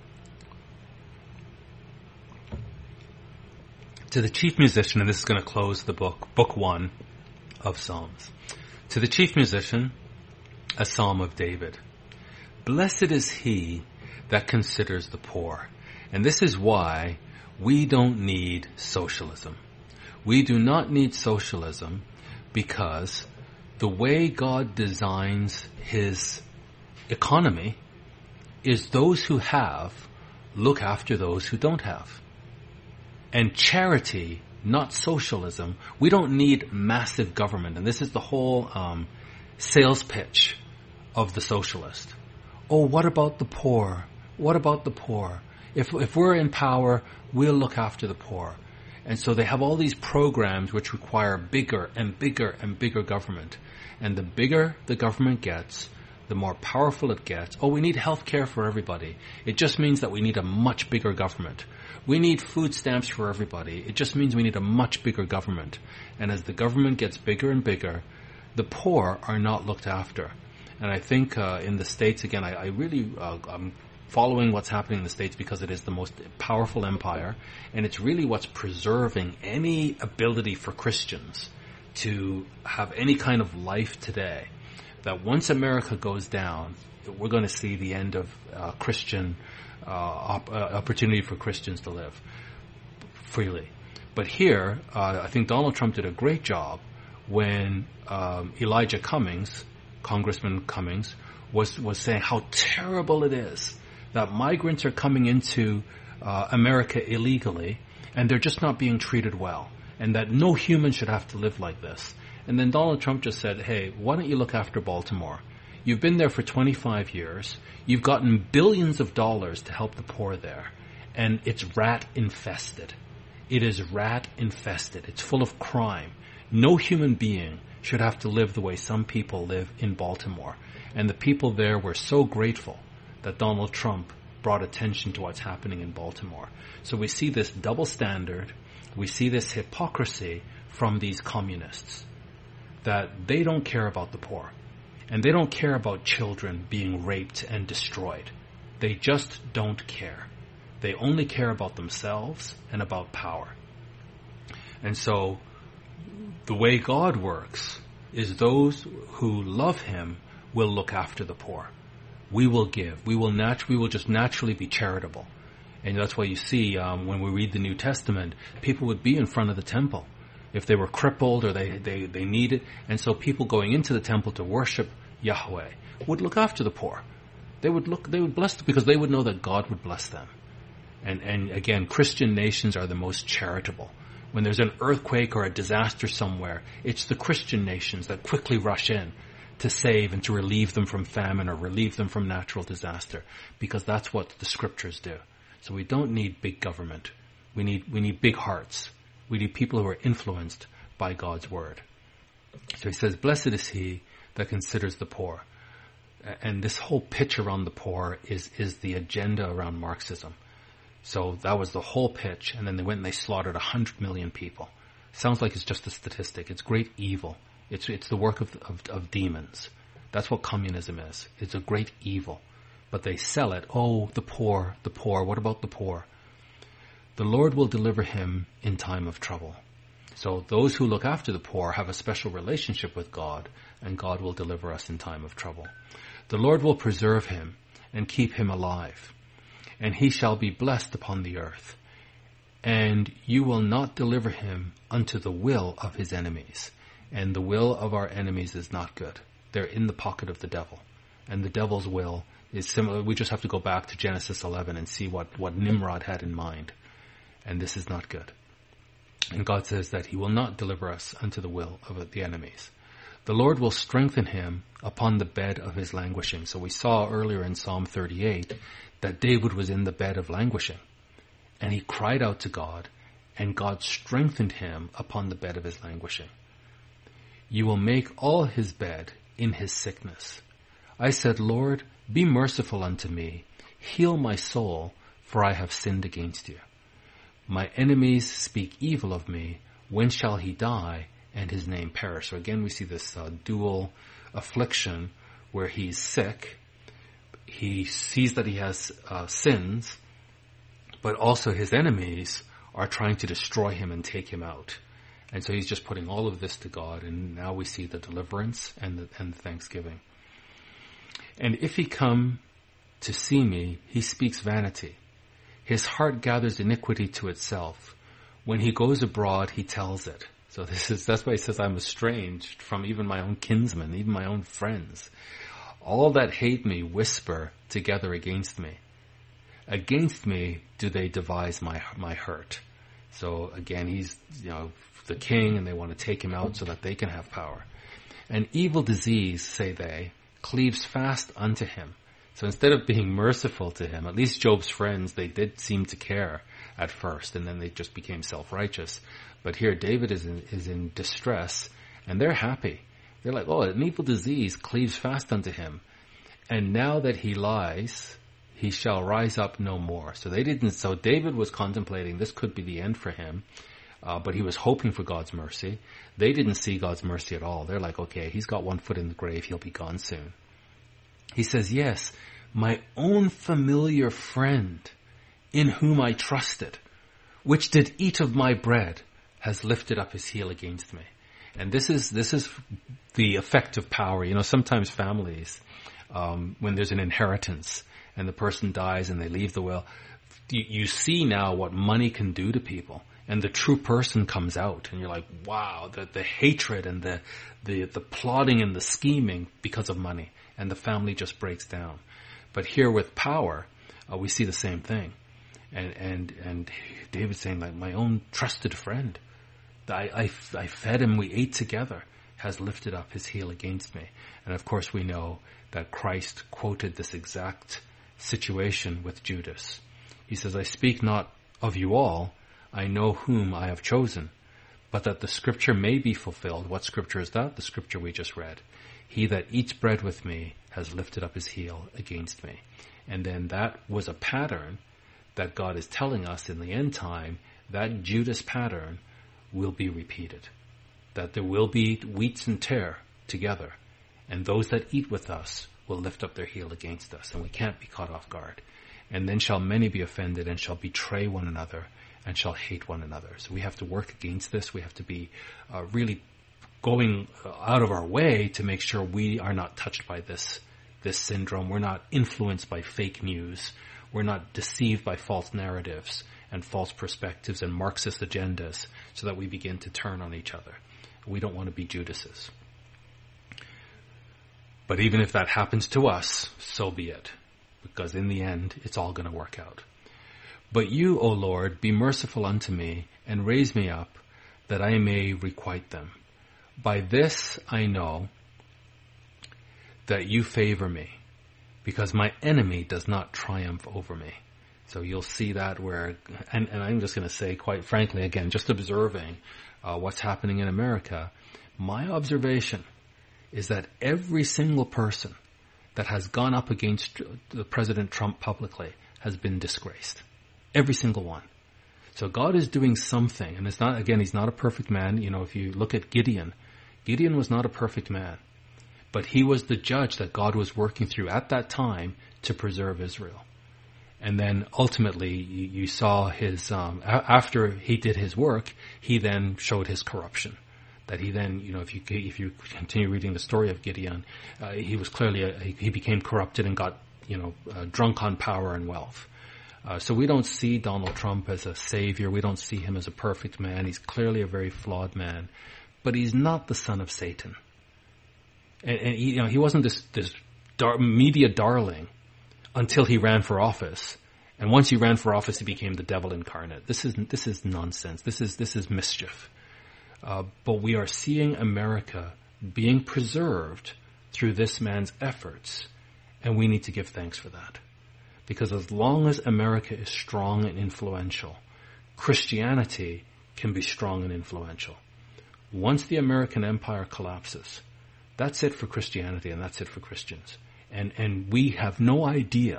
To the chief musician, and this is going to close the book, book one of Psalms. To the chief musician, a psalm of David. Blessed is he that considers the poor. And this is why we don't need socialism. We do not need socialism because the way God designs his economy is those who have look after those who don't have. And charity, not socialism. We don't need massive government. And this is the whole um, sales pitch of the socialist. Oh, what about the poor? What about the poor? If if we're in power, we'll look after the poor. And so they have all these programs which require bigger and bigger and bigger government. And the bigger the government gets, the more powerful it gets. Oh, we need health care for everybody. It just means that we need a much bigger government. We need food stamps for everybody. It just means we need a much bigger government. And as the government gets bigger and bigger, the poor are not looked after. And I think uh, in the States, again, I, I really, uh, I'm following what's happening in the States because it is the most powerful empire. And it's really what's preserving any ability for Christians to have any kind of life today. That once America goes down, we're going to see the end of uh, Christian uh, op- uh, opportunity for Christians to live freely. But here, uh, I think Donald Trump did a great job when um, Elijah Cummings, Congressman Cummings, was was saying how terrible it is that migrants are coming into uh, America illegally and they're just not being treated well, and that no human should have to live like this. And then Donald Trump just said, hey, why don't you look after Baltimore? You've been there for twenty-five years. You've gotten billions of dollars to help the poor there. And it's rat infested. It is rat infested. It's full of crime. No human being should have to live the way some people live in Baltimore. And the people there were so grateful that Donald Trump brought attention to what's happening in Baltimore. So we see this double standard. We see this hypocrisy from these communists, that they don't care about the poor. And they don't care about children being raped and destroyed. They just don't care. They only care about themselves and about power. And so the way God works is those who love him will look after the poor. We will give. We will nat- we will just naturally be charitable. And that's why you see um, when we read the New Testament, people would be in front of the temple if they were crippled or they, they, they needed. And so people going into the temple to worship Yahweh would look after the poor. They would look, they would bless them because they would know that God would bless them. And, and again, Christian nations are the most charitable. When there's an earthquake or a disaster somewhere, it's the Christian nations that quickly rush in to save and to relieve them from famine or relieve them from natural disaster, because that's what the scriptures do. So we don't need big government. We need, we need big hearts. We need people who are influenced by God's word. So he says, blessed is he that considers the poor. And this whole pitch around the poor is, is the agenda around Marxism. So that was the whole pitch, and then they went and they slaughtered a hundred million people. Sounds like it's just a statistic. It's great evil. It's it's the work of, of of demons. That's what communism is. It's a great evil. But they sell it. Oh, the poor, the poor. What about the poor? The Lord will deliver him in time of trouble. So those who look after the poor have a special relationship with God, and God will deliver us in time of trouble. The Lord will preserve him and keep him alive, and he shall be blessed upon the earth. And you will not deliver him unto the will of his enemies. And the will of our enemies is not good. They're in the pocket of the devil. And the devil's will is similar. We just have to go back to Genesis eleven and see what, what Nimrod had in mind. And this is not good. And God says that he will not deliver us unto the will of the enemies. The Lord will strengthen him upon the bed of his languishing. So we saw earlier in Psalm thirty-eight that David was in the bed of languishing. And he cried out to God, and God strengthened him upon the bed of his languishing. You will make all his bed in his sickness. I said, Lord, be merciful unto me. Heal my soul, for I have sinned against you. My enemies speak evil of me. When shall he die and his name perish? So again, we see this uh, dual affliction where he's sick. He sees that he has uh, sins, but also his enemies are trying to destroy him and take him out. And so he's just putting all of this to God, and now we see the deliverance and the, and the thanksgiving. And if he come to see me, he speaks vanity. His heart gathers iniquity to itself. When he goes abroad, he tells it. So this is, that's why he says I'm estranged from even my own kinsmen, even my own friends. All that hate me whisper together against me. Against me do they devise my, my hurt. So again, he's, you know, the king, and they want to take him out so that they can have power. An evil disease, say they, cleaves fast unto him. So instead of being merciful to him, at least Job's friends, they did seem to care at first, and then they just became self-righteous. But here David is in, is in distress, and they're happy. They're like, oh, an evil disease cleaves fast unto him. And now that he lies, he shall rise up no more. So they didn't, so David was contemplating this could be the end for him, uh, but he was hoping for God's mercy. They didn't see God's mercy at all. They're like, okay, he's got one foot in the grave, he'll be gone soon. He says, yes, my own familiar friend, in whom I trusted, which did eat of my bread, has lifted up his heel against me. And this is, this is the effect of power. You know, sometimes families, um, when there's an inheritance and the person dies and they leave the will, you, you see now what money can do to people. And the true person comes out, and you're like, wow, the, the hatred and the, the, the plotting and the scheming because of money. And the family just breaks down. But here with power, uh, we see the same thing. And, and, and David's saying, like, my own trusted friend, I, I, I fed him, we ate together, has lifted up his heel against me. And of course we know that Christ quoted this exact situation with Judas. He says, I speak not of you all, I know whom I have chosen, but that the scripture may be fulfilled. What scripture is that? The scripture we just read. He that eats bread with me has lifted up his heel against me. And then that was a pattern that God is telling us in the end time, that Judas pattern will be repeated. That there will be wheats and tare together, and those that eat with us will lift up their heel against us, and we can't be caught off guard. And then shall many be offended, and shall betray one another, and shall hate one another. So we have to work against this. We have to be uh, really going out of our way to make sure we are not touched by this, this syndrome. We're not influenced by fake news. We're not deceived by false narratives and false perspectives and Marxist agendas so that we begin to turn on each other. We don't want to be Judases. But even if that happens to us, so be it. Because in the end, it's all going to work out. But you, O Lord, be merciful unto me, and raise me up, that I may requite them. By this I know that you favor me, because my enemy does not triumph over me. So you'll see that where, and, and I'm just going to say, quite frankly, again, just observing uh, what's happening in America, my observation is that every single person that has gone up against the President Trump publicly has been disgraced. Every single one. So God is doing something, and it's not, again, he's not a perfect man. You know, if you look at Gideon, Gideon was not a perfect man, but he was the judge that God was working through at that time to preserve Israel. And then ultimately you, you saw his, um, a- after he did his work, he then showed his corruption. That he then, you know, if you if you continue reading the story of Gideon, uh, he was clearly, a, he became corrupted and got, you know, uh, drunk on power and wealth. Uh, so we don't see Donald Trump as a savior. We don't see him as a perfect man. He's clearly a very flawed man. But he's not the son of Satan. And, and he, you know, he wasn't this, this dar- media darling until he ran for office. And once he ran for office, he became the devil incarnate. This is, this is nonsense. This is, this is mischief. Uh, but we are seeing America being preserved through this man's efforts. And we need to give thanks for that. Because as long as America is strong and influential, Christianity can be strong and influential. Once the American empire collapses, that's it for Christianity and that's it for Christians. And, and we have no idea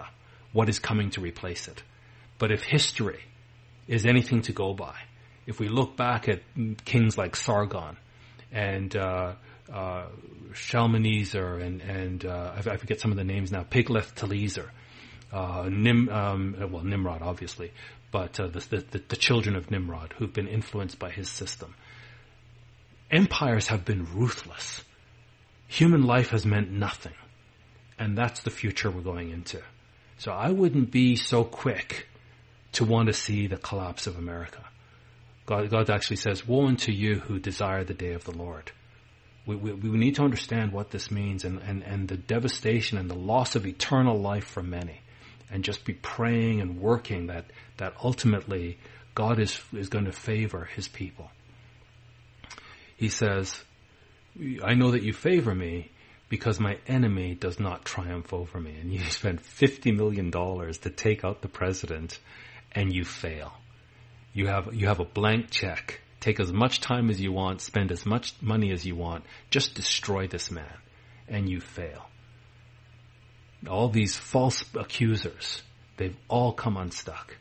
what is coming to replace it. But if history is anything to go by, if we look back at kings like Sargon and uh, uh, Shalmaneser and, and uh, I forget some of the names now, Piglath-Pileser, uh, Nim, um, well, Nimrod, obviously, but uh, the, the, the children of Nimrod who've been influenced by his system. Empires have been ruthless. Human life has meant nothing. And that's the future we're going into. So I wouldn't be so quick to want to see the collapse of America. God, God actually says, woe unto you who desire the day of the Lord. We, we, we need to understand what this means and, and, and the devastation and the loss of eternal life for many. And just be praying and working that, that ultimately God is, is going to favor his people. He says, I know that you favor me because my enemy does not triumph over me. And you spent fifty million dollars to take out the president and you fail. You have, you have a blank check. Take as much time as you want, spend as much money as you want, just destroy this man, and you fail. All these false accusers, they've all come unstuck.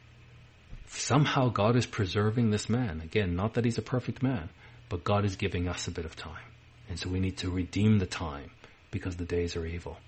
Somehow God is preserving this man. Again, not that he's a perfect man, but God is giving us a bit of time. And so we need to redeem the time because the days are evil.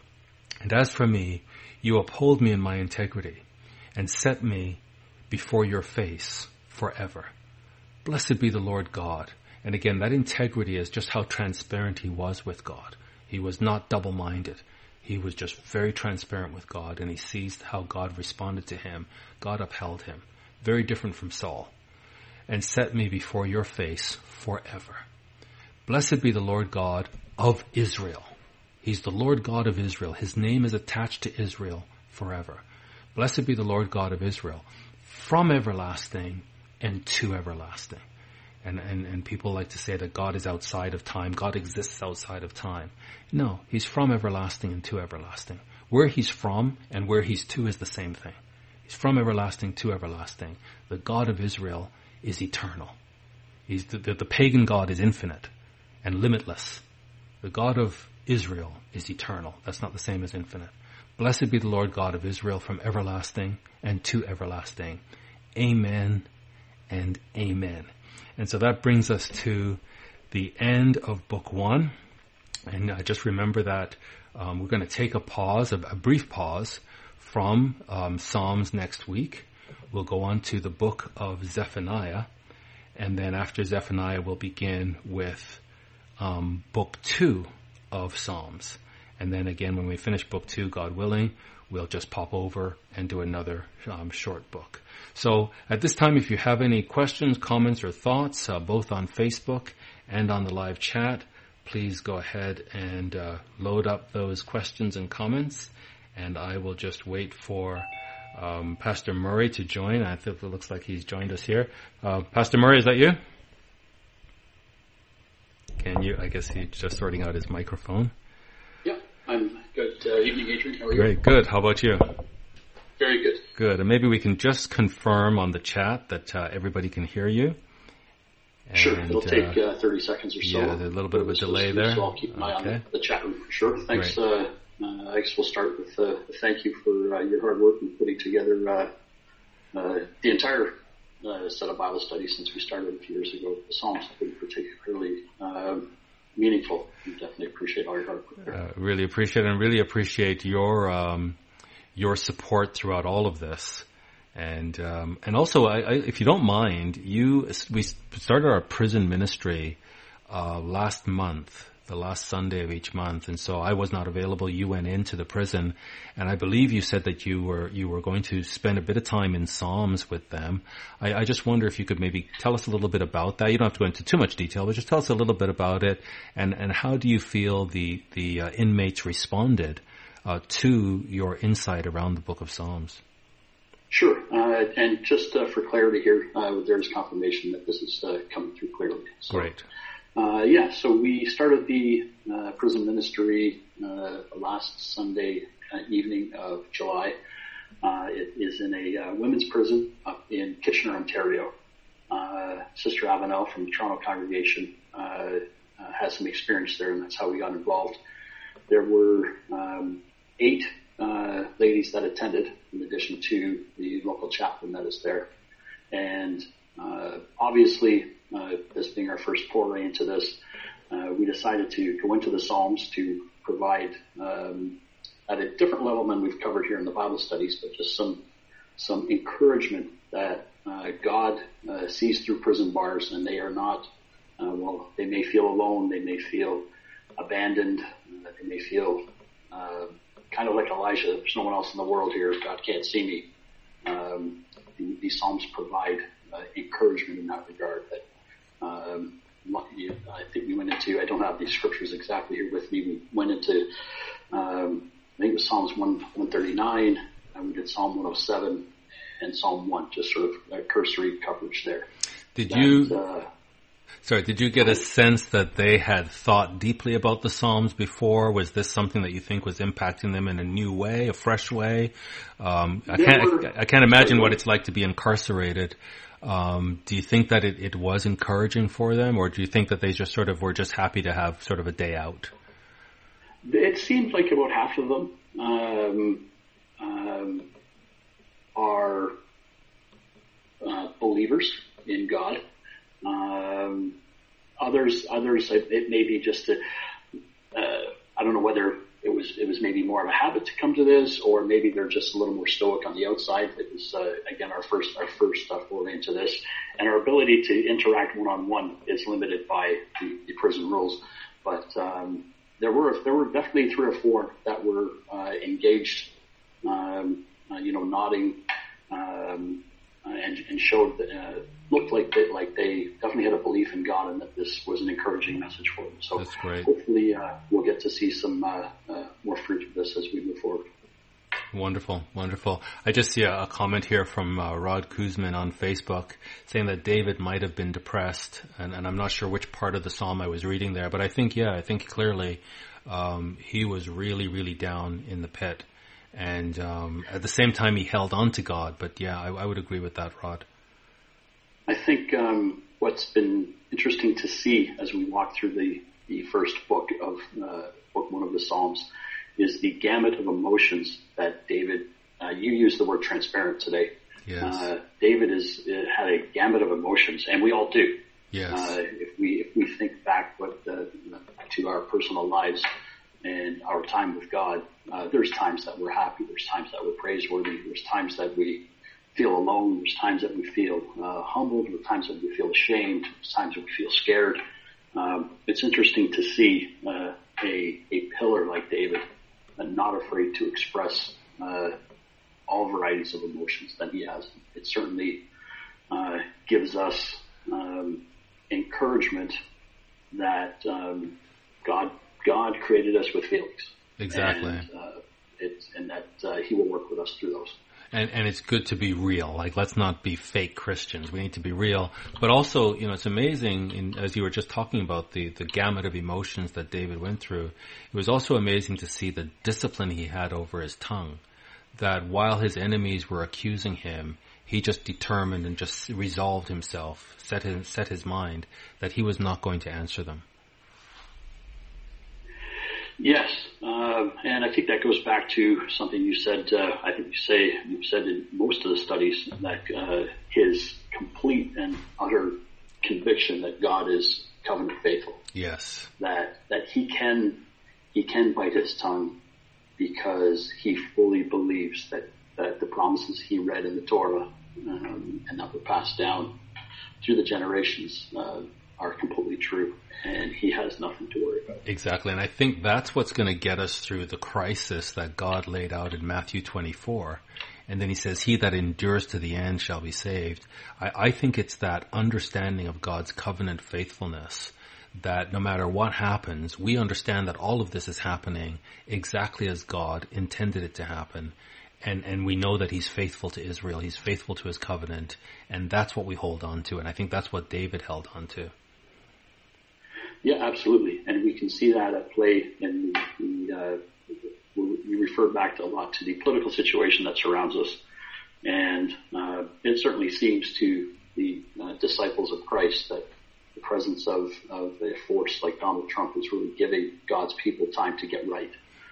And as for me, you uphold me in my integrity and set me before your face forever. Blessed be the Lord God. And again, that integrity is just how transparent he was with God. He was not double-minded. He was just very transparent with God, and he sees how God responded to him. God upheld him. Very different from Saul. And set me before your face forever. Blessed be the Lord God of Israel. He's the Lord God of Israel. His name is attached to Israel forever. Blessed be the Lord God of Israel from everlasting and to everlasting. And, and, and people like to say that God is outside of time. God exists outside of time. No, he's from everlasting and to everlasting. Where he's from and where he's to is the same thing. He's from everlasting to everlasting. The God of Israel is eternal. He's the, the, the pagan God is infinite and limitless. The God of Israel is eternal. That's not the same as infinite. Blessed be the Lord God of Israel from everlasting and to everlasting. Amen and amen. And so that brings us to the end of book one. And uh, just remember that um, we're going to take a pause, a, a brief pause from um, Psalms next week. We'll go on to the book of Zephaniah. And then after Zephaniah, we'll begin with um, book two of Psalms. And then again, when we finish book two, God willing, we'll just pop over and do another um, short book. So at this time, if you have any questions, comments, or thoughts, uh, both on Facebook and on the live chat, please go ahead and uh, load up those questions and comments. And I will just wait for um, Pastor Murray to join. I think it looks like he's joined us here. Uh, Pastor Murray, is that you? Can you? I guess he's just sorting out his microphone. Yeah, I'm good. Uh, evening, Adrian. How are you? Great, good. How about you? Very good. Good. And maybe we can just confirm on the chat that uh, everybody can hear you. And, sure. It'll take uh, thirty seconds or so. Yeah, there's a little bit of a delay there. So I'll keep an eye okay. on the, the chat room for sure. Thanks. Uh, uh, I guess we'll start with uh, a thank you for uh, your hard work in putting together uh, uh, the entire uh, set of Bible studies since we started a few years ago. The Psalms have been particularly um, meaningful. We definitely appreciate all your hard work there. Uh, really appreciate it, and really appreciate your um, your support throughout all of this. And um, and also, I, I, if you don't mind, you we started our prison ministry uh, last month, the last Sunday of each month, and so I was not available. You went into the prison, and I believe you said that you were you were going to spend a bit of time in Psalms with them. I, I just wonder if you could maybe tell us a little bit about that. You don't have to go into too much detail, but just tell us a little bit about it, and and how do you feel the the uh, inmates responded uh, to your insight around the Book of Psalms? Sure. Uh, and just uh, for clarity here, uh, there's confirmation that this is uh, coming through clearly. So, Great. Uh, yeah, so we started the uh, prison ministry uh, last Sunday uh, evening of July. Uh, it is in a uh, women's prison up in Kitchener, Ontario. Uh, Sister Avenel from the Toronto congregation uh, uh, has some experience there, and that's how we got involved. There were um, eight uh, ladies that attended, in addition to the local chaplain that is there. And uh, obviously, uh, this being our first foray into this, uh, we decided to go into the Psalms to provide, um, at a different level than we've covered here in the Bible studies, but just some some encouragement that uh, God uh, sees through prison bars, and they are not, uh, well, they may feel alone, they may feel abandoned, uh, they may feel uh, kind of like Elijah, there's no one else in the world here, God can't see me. Um, the, these Psalms provide uh, encouragement in that regard. That um, I think we went into, I don't have these scriptures exactly here with me, we went into, um, I think it was Psalms one thirty-nine, and we did Psalm one oh seven and Psalm one, just sort of a cursory coverage there. Did that, you, uh, sorry, did you get a sense that they had thought deeply about the Psalms before? Was this something that you think was impacting them in a new way, a fresh way? Um, I can't, were, I, I can't imagine what it's like to be incarcerated. Um, do you think that it, it was encouraging for them, or do you think that they just sort of were just happy to have sort of a day out? It seemed like about half of them um, um, are uh, believers in God. Um, others, others, it, it may be just a, uh, I don't know whether it was it was maybe more of a habit to come to this, or maybe they're just a little more stoic on the outside. It was uh, again our first our first uh, foray into this, and our ability to interact one on one is limited by the, the prison rules. But um, there were there were definitely three or four that were uh, engaged, um, uh, you know, nodding, um, and, and showed uh, looked like they like they definitely had a belief in God, and that this was an encouraging message for them. So that's great. Hopefully, uh, we'll get to see some uh, uh, more fruit of this as we move forward. Wonderful, wonderful. I just see a, a comment here from uh, Rod Kuzman on Facebook saying that David might have been depressed, and, and I'm not sure which part of the psalm I was reading there, but I think, yeah, I think clearly um, he was really, really down in the pit. And um, at the same time, he held on to God. But yeah, I, I would agree with that, Rod. I think um, what's been interesting to see as we walk through the, the first book of uh, book one of the Psalms is the gamut of emotions that David, uh, you used the word transparent today. Yes. Uh, David is, uh, had a gamut of emotions, and we all do. Yes. Uh, if we if we think back what, uh, to our personal lives and our time with God, uh, there's times that we're happy, there's times that we're praiseworthy, there's times that we feel alone, there's times that we feel uh, humbled, there's times that we feel ashamed, there's times that we feel scared. Um, it's interesting to see uh, a, a pillar like David, and not afraid to express uh, all varieties of emotions that he has. It certainly uh, gives us um, encouragement that um, God God created us with feelings. Exactly. And, uh, it's, and that uh, he will work with us through those. And, and it's good to be real. Like, let's not be fake Christians. We need to be real. But also, you know, it's amazing, in, as you were just talking about the, the gamut of emotions that David went through, it was also amazing to see the discipline he had over his tongue. That while his enemies were accusing him, he just determined and just resolved himself, set his, set his mind, that he was not going to answer them. Yes, uh, and I think that goes back to something you said. Uh, I think you say you've said in most of the studies that uh, his complete and utter conviction that God is covenant faithful. Yes, that that he can he can bite his tongue because he fully believes that, that the promises he read in the Torah um, and that were passed down through the generations uh, are completely true. And he has nothing to worry about. Exactly. And I think that's what's going to get us through the crisis that God laid out in Matthew twenty-four. And then he says, he that endures to the end shall be saved. I, I think it's that understanding of God's covenant faithfulness that no matter what happens, we understand that all of this is happening exactly as God intended it to happen. And, and we know that he's faithful to Israel. He's faithful to his covenant. And that's what we hold on to. And I think that's what David held on to. Yeah, absolutely. And we can see that at play in the, uh, we refer back to a lot to the political situation that surrounds us. And uh, it certainly seems to the uh, disciples of Christ that the presence of, of a force like Donald Trump is really giving God's people time to get right.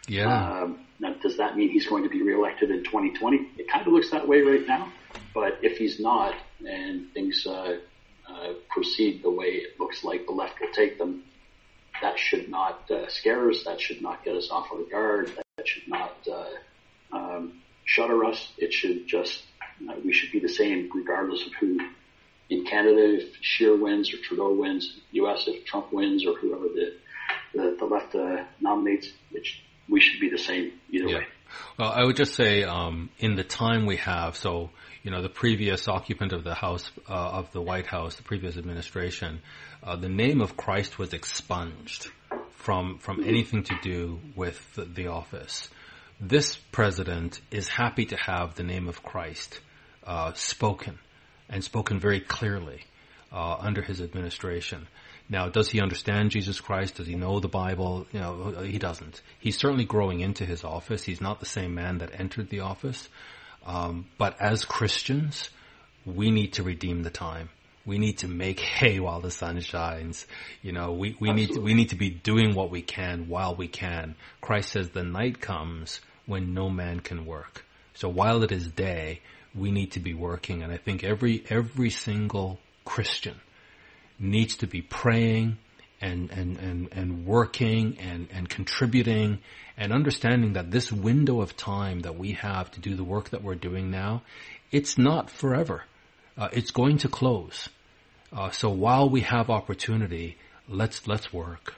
Yeah. Um, now, does that mean he's going to be reelected in twenty twenty? It kind of looks that way right now. But if he's not, and things uh, uh, proceed the way it looks like the left will take them, that should not uh, scare us. That should not get us off our guard. That should not uh, um, shudder us. It should just, uh, we should be the same regardless of who. In Canada, if Scheer wins or Trudeau wins, U S if Trump wins or whoever the the, the left uh, nominates, it sh- we should be the same either yeah. way. Well, I would just say, um, in the time we have, so, you know, the previous occupant of the House, uh, of the White House, the previous administration, uh, the name of Christ was expunged from, from mm-hmm. anything to do with the, the office. This president is happy to have the name of Christ, uh, spoken. And spoken very clearly uh, under his administration. Now, does he understand Jesus Christ? Does he know the Bible? You know, he doesn't. He's certainly growing into his office. He's not the same man that entered the office. Um, but as Christians, we need to redeem the time. We need to make hay while the sun shines. You know, we, we need to, we need to be doing what we can while we can. Christ says the night comes when no man can work. So while it is day, we need to be working, and I think every every single Christian needs to be praying and and and, and working and, and contributing and understanding that this window of time that we have to do the work that we're doing now, it's not forever. Uh, it's going to close. Uh, so while we have opportunity, let's let's work.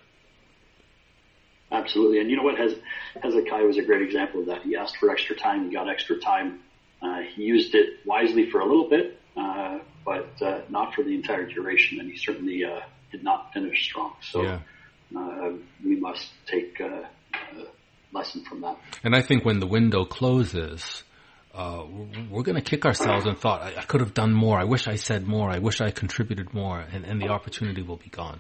Absolutely, and you know what? Hezekiah was a great example of that. He asked for extra time, he got extra time. Uh, he used it wisely for a little bit, uh, but uh, not for the entire duration, and he certainly uh, did not finish strong. So yeah. uh, we must take uh, a lesson from that. And I think when the window closes, uh, we're going to kick ourselves and thought, I, I could have done more. I wish I said more. I wish I contributed more, and, and the opportunity will be gone.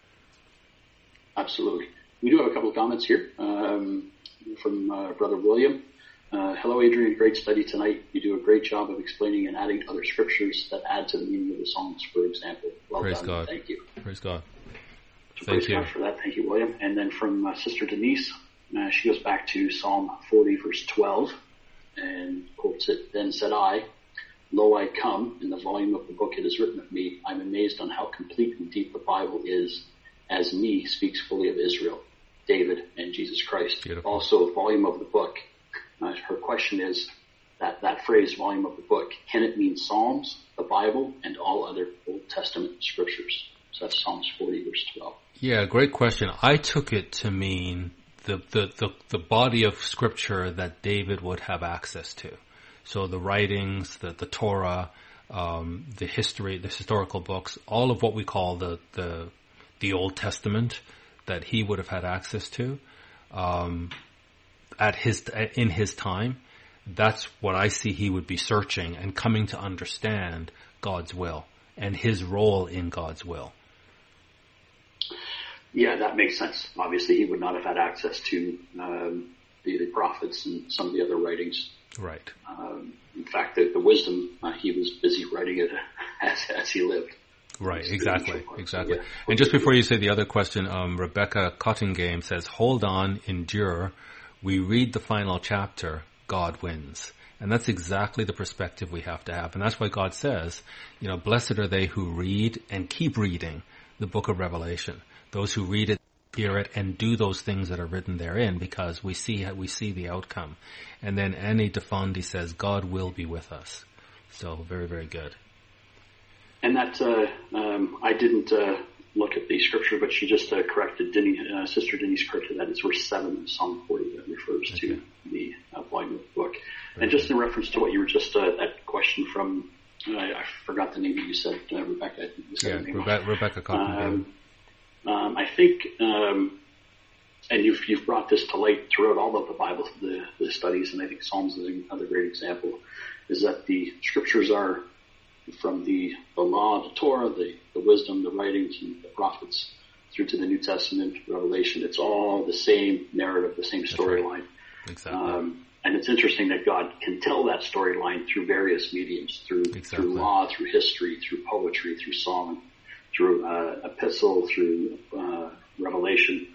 Absolutely. We do have a couple of comments here um, from uh, Brother William. Uh, hello, Adrian. Great study tonight. You do a great job of explaining and adding other scriptures that add to the meaning of the Psalms, for example. Well praise done. God. Thank you. Praise God. So Thank praise you. God for that. Thank you, William. And then from uh, Sister Denise, uh, she goes back to Psalm forty, verse twelve, and quotes it. Then said I, Lo, I come. In the volume of the book it is written of me. I'm amazed on how complete and deep the Bible is. As me speaks fully of Israel, David, and Jesus Christ. Beautiful. Also, volume of the book. Uh, her question is that that phrase, volume of the book, can it mean Psalms, the Bible, and all other Old Testament scriptures? So that's Psalms forty, verse twelve. Yeah, great question. I took it to mean the, the, the, the body of scripture that David would have access to. So the writings, the, the Torah, um, the history, the historical books, all of what we call the, the, the Old Testament that he would have had access to. Um, At his, in his time, that's what I see he would be searching and coming to understand God's will and his role in God's will. Yeah, that makes sense. Obviously, he would not have had access to um, the, the prophets and some of the other writings. Right. Um, in fact, the, the wisdom, uh, he was busy writing it as, as he lived. Right, exactly, exactly. And just before you say the other question, um, Rebecca Cottingame says, hold on, endure. We read the final chapter, God wins. And that's exactly the perspective we have to have. And that's why God says, you know, blessed are they who read and keep reading the book of Revelation. Those who read it, hear it, and do those things that are written therein, because we see we see the outcome. And then Annie DeFondi says, God will be with us. So very, very good. And that, uh, um, I didn't uh, look at the scripture, but she just uh, corrected, Denny, uh, Sister Denise corrected that. It's verse seven of Psalm forty that refers okay. to the uh, volume of the book. Very and just good. In reference to what you were just, uh, that question from, uh, I forgot the name that you said, uh, Rebecca. I think you said yeah, her name. Rebe- Rebecca Cotton. Um, um, I think, um, and you've, you've brought this to light throughout all of the Bible, the, the studies, and I think Psalms is another great example, is that the scriptures are from the, the law, the Torah, the, the wisdom, the writings, and the prophets, through to the New Testament, Revelation. It's all the same narrative, the same storyline. Right. Exactly. Um, and it's interesting that God can tell that storyline through various mediums, through exactly. through law, through history, through poetry, through song, through uh, epistle, through uh, revelation.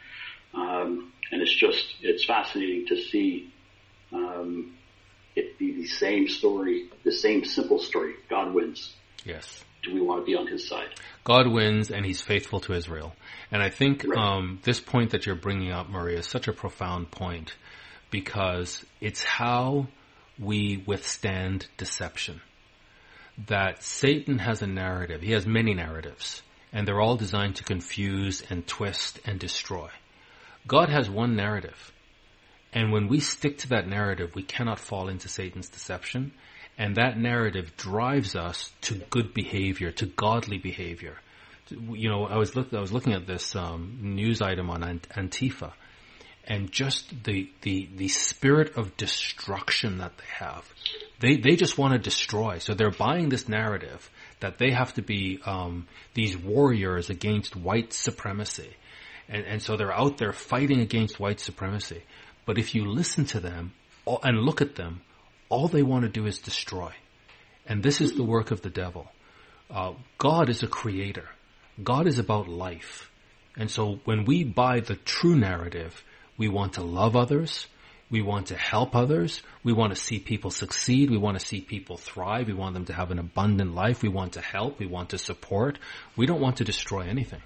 Um, and it's just, it's fascinating to see um, it be the same story, the same simple story. God wins. Yes. Do we want to be on his side? God wins, and he's faithful to Israel. And I think right. um, this point that you're bringing up, Maria, is such a profound point, because it's how we withstand deception. That Satan has a narrative. He has many narratives, and they're all designed to confuse and twist and destroy. God has one narrative. And when we stick to that narrative, we cannot fall into Satan's deception. And that narrative drives us to good behavior, to godly behavior. You know, I was look, I was looking at this um, news item on Antifa, and just the, the the spirit of destruction that they have. They they just want to destroy. So they're buying this narrative that they have to be um, these warriors against white supremacy, and and so they're out there fighting against white supremacy. But if you listen to them and look at them, all they want to do is destroy. And this is the work of the devil. Uh, God is a creator. God is about life. And so when we buy the true narrative, we want to love others. We want to help others. We want to see people succeed. We want to see people thrive. We want them to have an abundant life. We want to help. We want to support. We don't want to destroy anything.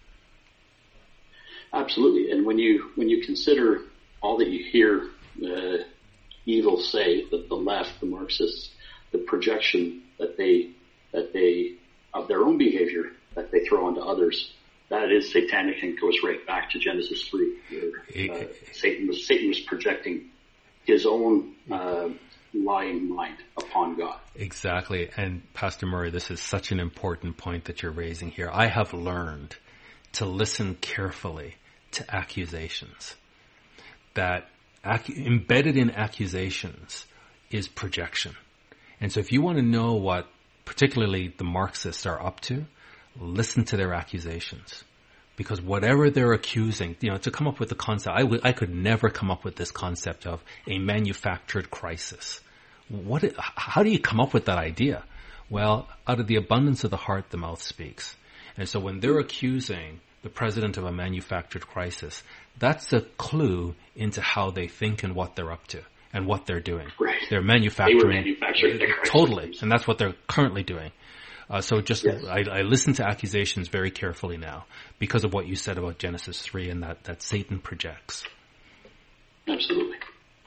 Absolutely. And when you, when you consider all that you hear, uh, evil say, that the left, the Marxists, the projection that they, that they, of their own behavior that they throw onto others, that is satanic and goes right back to Genesis three, where uh, Satan was, Satan was projecting his own uh, lying mind upon God. Exactly. And Pastor Murray, this is such an important point that you're raising here. I have learned to listen carefully to accusations. That ac- embedded in accusations is projection. And so if you want to know what particularly the Marxists are up to, listen to their accusations. Because whatever they're accusing, you know, to come up with the concept, I, w- I could never come up with this concept of a manufactured crisis. What? How do you come up with that idea? Well, out of the abundance of the heart, the mouth speaks. And so when they're accusing the president of a manufactured crisis, that's a clue into how they think and what they're up to and what they're doing. Right. They're manufacturing. They were manufacturing the crisis. Totally. And that's what they're currently doing. Uh, so just, yes. I, I listen to accusations very carefully now because of what you said about Genesis three and that, that Satan projects. Absolutely.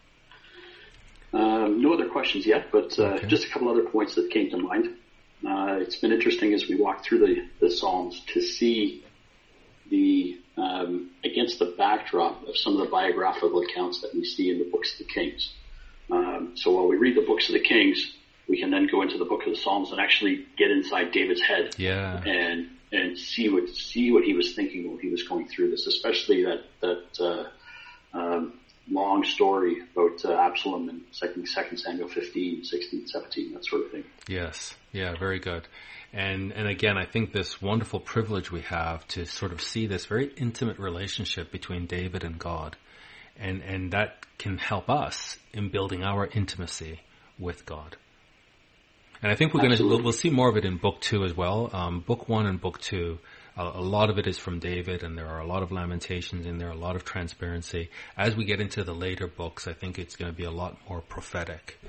Um, no other questions yet, but uh, okay. just a couple other points that came to mind. Uh, it's been interesting as we walk through the, the Psalms to see the, um, against the backdrop of some of the biographical accounts that we see in the books of the Kings. Um, so while we read the books of the Kings, we can then go into the book of the Psalms and actually get inside David's head, yeah, and and see what see what he was thinking when he was going through this, especially that that uh, um, long story about uh, Absalom in Second Second Samuel fifteen, sixteen, seventeen, that sort of thing. Yes, yeah, very good. And and again, I think this wonderful privilege we have to sort of see this very intimate relationship between David and God, and and that can help us in building our intimacy with God. And I think we're going to, we'll, we'll see more of it in book two as well. Um, book one and book two, a, a lot of it is from David, and there are a lot of lamentations in there, a lot of transparency. As we get into the later books, I think it's going to be a lot more prophetic.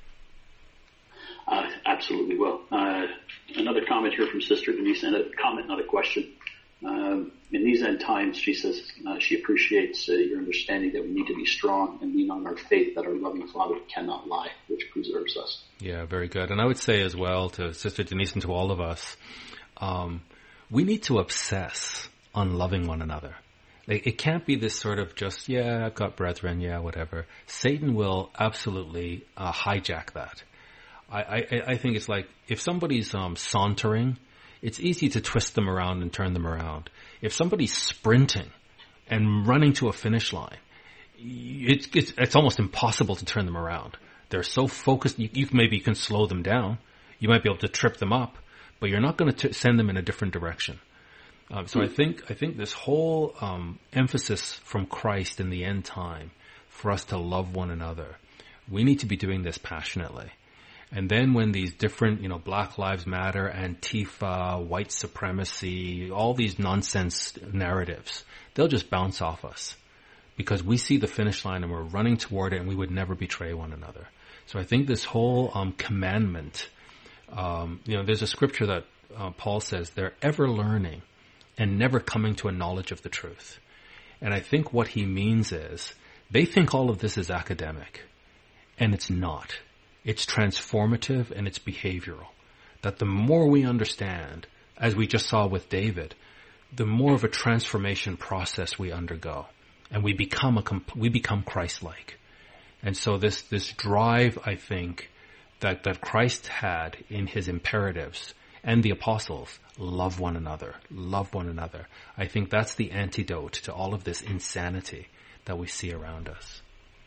Uh, absolutely will. Uh, another comment here from Sister Denise, and a comment, not a question. Um, in these end times, she says uh, she appreciates uh, your understanding that we need to be strong and lean on our faith that our loving Father cannot lie, which preserves us. Yeah, very good. And I would say as well to Sister Denise and to all of us, um, we need to obsess on loving one another. Like, it can't be this sort of just, yeah, I've got brethren, yeah, whatever. Satan will absolutely uh, hijack that. I, I, I think it's like if somebody's um, sauntering, it's easy to twist them around and turn them around. If somebody's sprinting and running to a finish line, it's, it's, it's almost impossible to turn them around. They're so focused. You, you maybe can slow them down. You might be able to trip them up, but you're not going to send them in a different direction. Um, so I think I think this whole um, emphasis from Christ in the end time for us to love one another, we need to be doing this passionately. And then when these different, you know, Black Lives Matter, Antifa, white supremacy, all these nonsense narratives, they'll just bounce off us. because we see the finish line and we're running toward it and we would never betray one another. So I think this whole um, commandment, um, you know, there's a scripture that uh, Paul says they're ever learning and never coming to a knowledge of the truth. And I think what he means is they think all of this is academic, and it's not. It's transformative and it's behavioral. That the more we understand, as we just saw with David, the more of a transformation process we undergo, and we become a we become Christ-like. And so this this drive, I think, that that Christ had in his imperatives and the apostles, love one another, love one another. I think that's the antidote to all of this insanity that we see around us.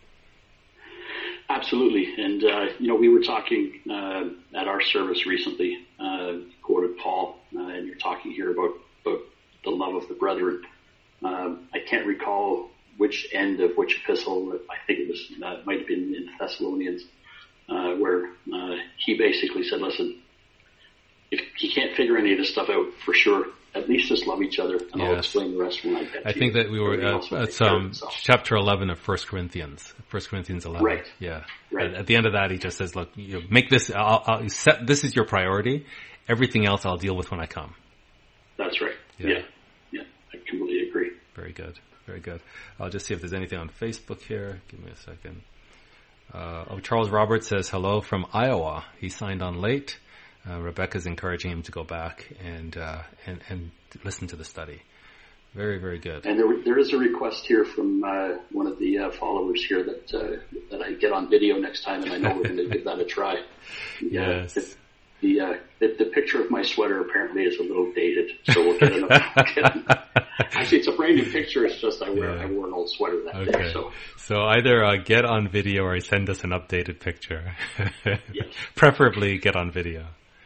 Absolutely. And, uh, you know, we were talking uh, at our service recently, uh, quoted Paul, uh, and you're talking here about, about the love of the brethren. Um, I can't recall which end of which epistle. I think it was, uh, it might have been in Thessalonians, uh, where uh, he basically said, listen, if you can't figure any of this stuff out for sure, at least just love each other, and yes. I'll explain the rest when I get to I think you. that we were at, at um, chapter eleven of First Corinthians. First Corinthians eleven. Right. Yeah. Right. At, at the end of that, he just says, look, you know, make this, I'll, I'll set, this is your priority. Everything else I'll deal with when I come. That's right. Yeah. Yeah. yeah. I completely agree. Very good. Very good. I'll just see if there's anything on Facebook here. Give me a second. Uh, oh, Charles Roberts says hello from Iowa. He signed on late. Uh, Rebecca's encouraging him to go back and, uh, and, and listen to the study. Very, very good. And there, there is a request here from, uh, one of the, uh, followers here that, uh, that I get on video next time, and I know we're going to give that a try. Yes. Uh, the, the, uh, the, the picture of my sweater apparently is a little dated, so we'll get another, get an, actually, it's a brand new picture. It's just I wear, yeah. I wore an old sweater that okay. day, so. So either, uh, get on video or send us an updated picture. Yes. Preferably get on video.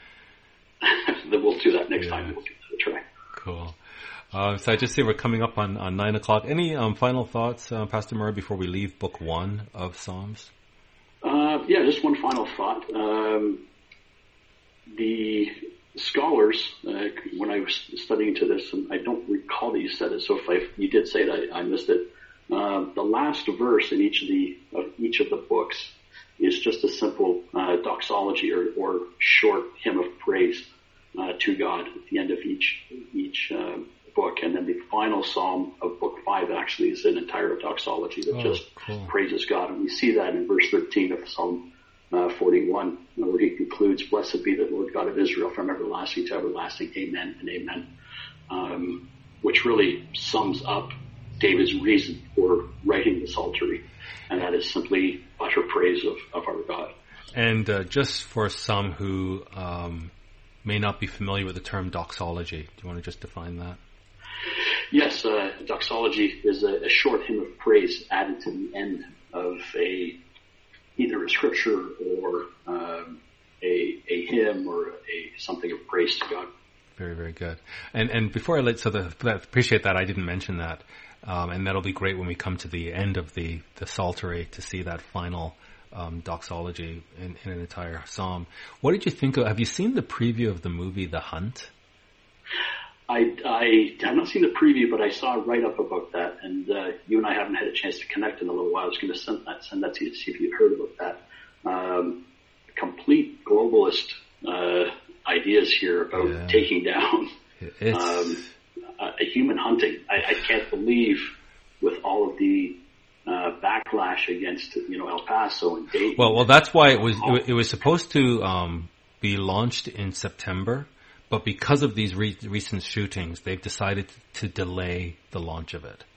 Then we'll do that next yeah. time. We'll give that a try. Cool. Uh, so I just see we're coming up on, on nine o'clock. Any um, final thoughts, uh, Pastor Murray, before we leave book one of Psalms? Uh, yeah, just one final thought. Um, the scholars, uh, when I was studying to this, and I don't recall that you said it, so if I, you did say it, I, I missed it. Uh, the last verse in each of the of each of the books is just a simple uh, doxology or, or short hymn of praise uh, to God at the end of each each uh, book. And then the final psalm of book five actually is an entire doxology that oh, just cool. praises God. And we see that in verse thirteen of Psalm uh, forty-one, where he concludes, "Blessed be the Lord God of Israel from everlasting to everlasting. Amen and amen." Um, which really sums up David's reason for writing the Psaltery. And that is simply utter praise of, of our God. And uh, just for some who um, may not be familiar with the term doxology, do you want to just define that? Yes, uh, doxology is a, a short hymn of praise added to the end of a either a scripture or um, a, a hymn or a something of praise to God. Very, very good. And and before I let so the, I appreciate that I didn't mention that. Um, and that'll be great when we come to the end of the, the Psaltery to see that final um, doxology in, in an entire psalm. What did you think of, have you seen the preview of the movie The Hunt? I, I have not seen the preview, but I saw a write-up about that, and uh, you and I haven't had a chance to connect in a little while. I was going to send that, send that to you to see if you'd heard about that. Um, complete globalist uh, ideas here about yeah. taking down... It's... Um, Uh, a human hunting. I, I can't believe with all of the uh, backlash against, you know, El Paso and Dayton. Well, well, that's why it was it, it was supposed to um, be launched in September, but because of these re- recent shootings, they've decided to delay the launch of it.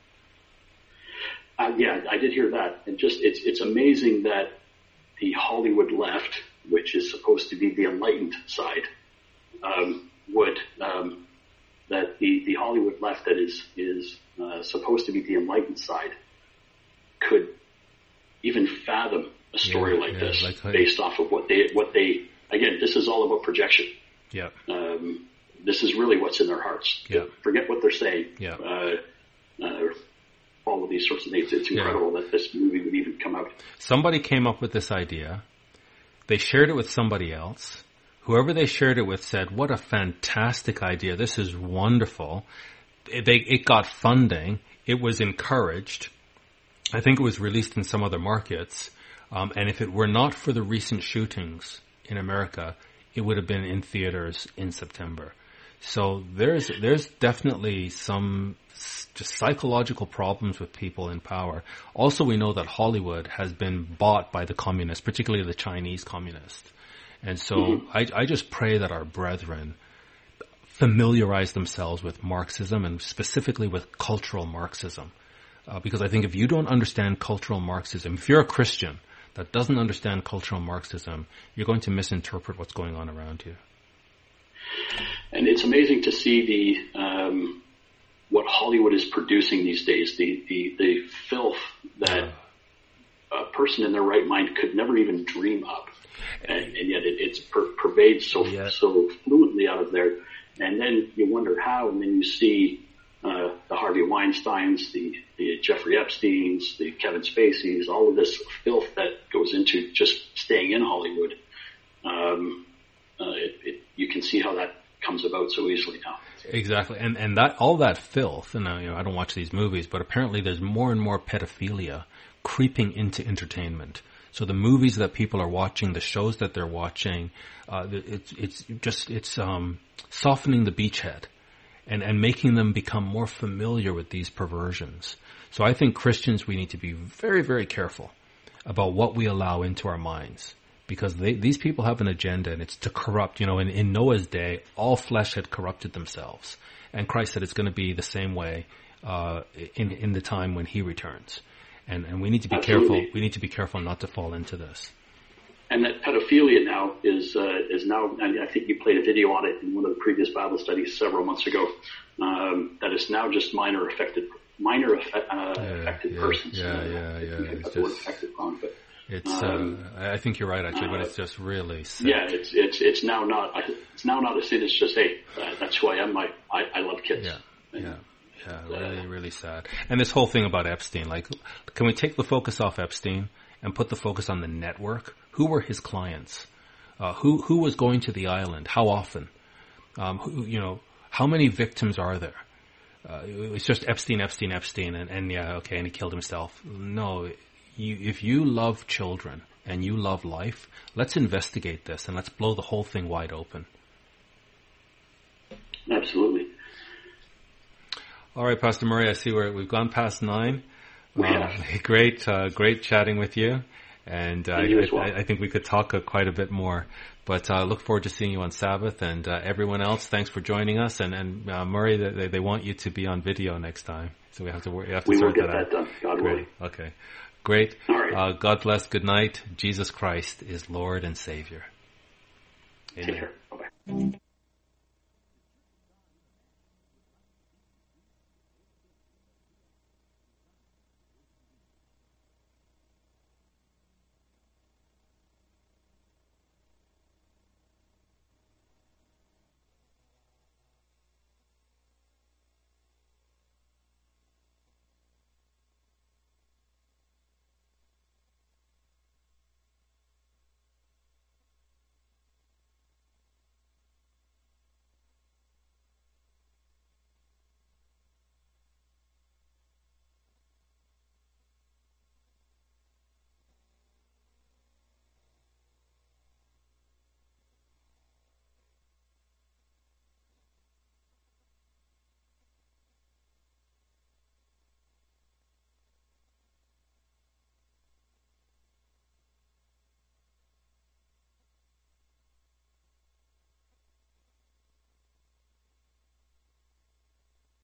Uh, yeah, I did hear that, and just it's it's amazing that the Hollywood left, which is supposed to be the enlightened side, um, would. Um, that the, the Hollywood left that is, is, uh, supposed to be the enlightened side could even fathom a story yeah, like yeah, this like, based off of what they, what they, again, this is all about projection. Yeah. Um, this is really what's in their hearts. Yeah. Forget what they're saying. Yeah. Uh, uh, all of these sorts of things. It's incredible yeah. that this movie would even come out. Somebody came up with this idea. They shared it with somebody else. Whoever they shared it with said, what a fantastic idea. This is wonderful. It, they, it got funding. It was encouraged. I think it was released in some other markets. Um, and if it were not for the recent shootings in America, it would have been in theaters in September. So there's there's definitely some just psychological problems with people in power. Also, we know that Hollywood has been bought by the communists, particularly the Chinese communists. And so mm-hmm. I, I just pray that our brethren familiarize themselves with Marxism and specifically with cultural Marxism. Uh, because I think if you don't understand cultural Marxism, if you're a Christian that doesn't understand cultural Marxism, you're going to misinterpret what's going on around you. And it's amazing to see the um, what Hollywood is producing these days, the, the, the filth that uh, a person in their right mind could never even dream up. And, and yet it it's per, pervades so yeah. so fluently out of there. And then you wonder how, and then you see uh, the Harvey Weinsteins, the, the Jeffrey Epsteins, the Kevin Spaceys, all of this filth that goes into just staying in Hollywood. Um, uh, it, it, you can see how that comes about so easily now. Exactly, and and that all that filth. And uh, you know, I don't watch these movies, but apparently there's more and more pedophilia creeping into entertainment. So the movies that people are watching, the shows that they're watching, uh, it's it's just it's um, softening the beachhead, and and making them become more familiar with these perversions. So I think Christians, we need to be very very careful about what we allow into our minds. Because they, these people have an agenda, and it's to corrupt. You know, in, in Noah's day, all flesh had corrupted themselves, and Christ said it's going to be the same way uh, in in the time when He returns. And and we need to be Absolutely. careful. We need to be careful not to fall into this. And that pedophilia now is uh, is now. And I think you played a video on it in one of the previous Bible studies several months ago. Um, that is now just minor affected minor effect, uh, yeah, affected yeah, persons. Yeah, uh, yeah, yeah. It's just, affected wrong, but. It's. Um, uh, I think you're right, actually, but it's just really sick. Yeah, it's it's it's now not it's now not a sin. It's just hey, uh, that's who I am. I I, I love kids. Yeah, and, yeah, yeah. Really, really sad. And this whole thing about Epstein, like, can we take the focus off Epstein and put the focus on the network? Who were his clients? Uh, who who was going to the island? How often? Um, who, you know, how many victims are there? Uh, it's just Epstein, Epstein, Epstein, and, and yeah, okay, and he killed himself. No. You, if you love children and you love life, let's investigate this and let's blow the whole thing wide open. Absolutely. All right, Pastor Murray, I see we're, we've gone past nine. Yeah. Um, great, uh, great chatting with you. And, uh, and you I, as well. I, I think we could talk uh, quite a bit more. But I uh, look forward to seeing you on Sabbath. And uh, everyone else, thanks for joining us. And, and uh, Murray, they, they want you to be on video next time. So we have to, we have to we sort will get that, that out. done, God willing. Okay. Great. All right. Uh, God bless. Good night. Jesus Christ is Lord and Savior. Amen. Take care. Bye-bye.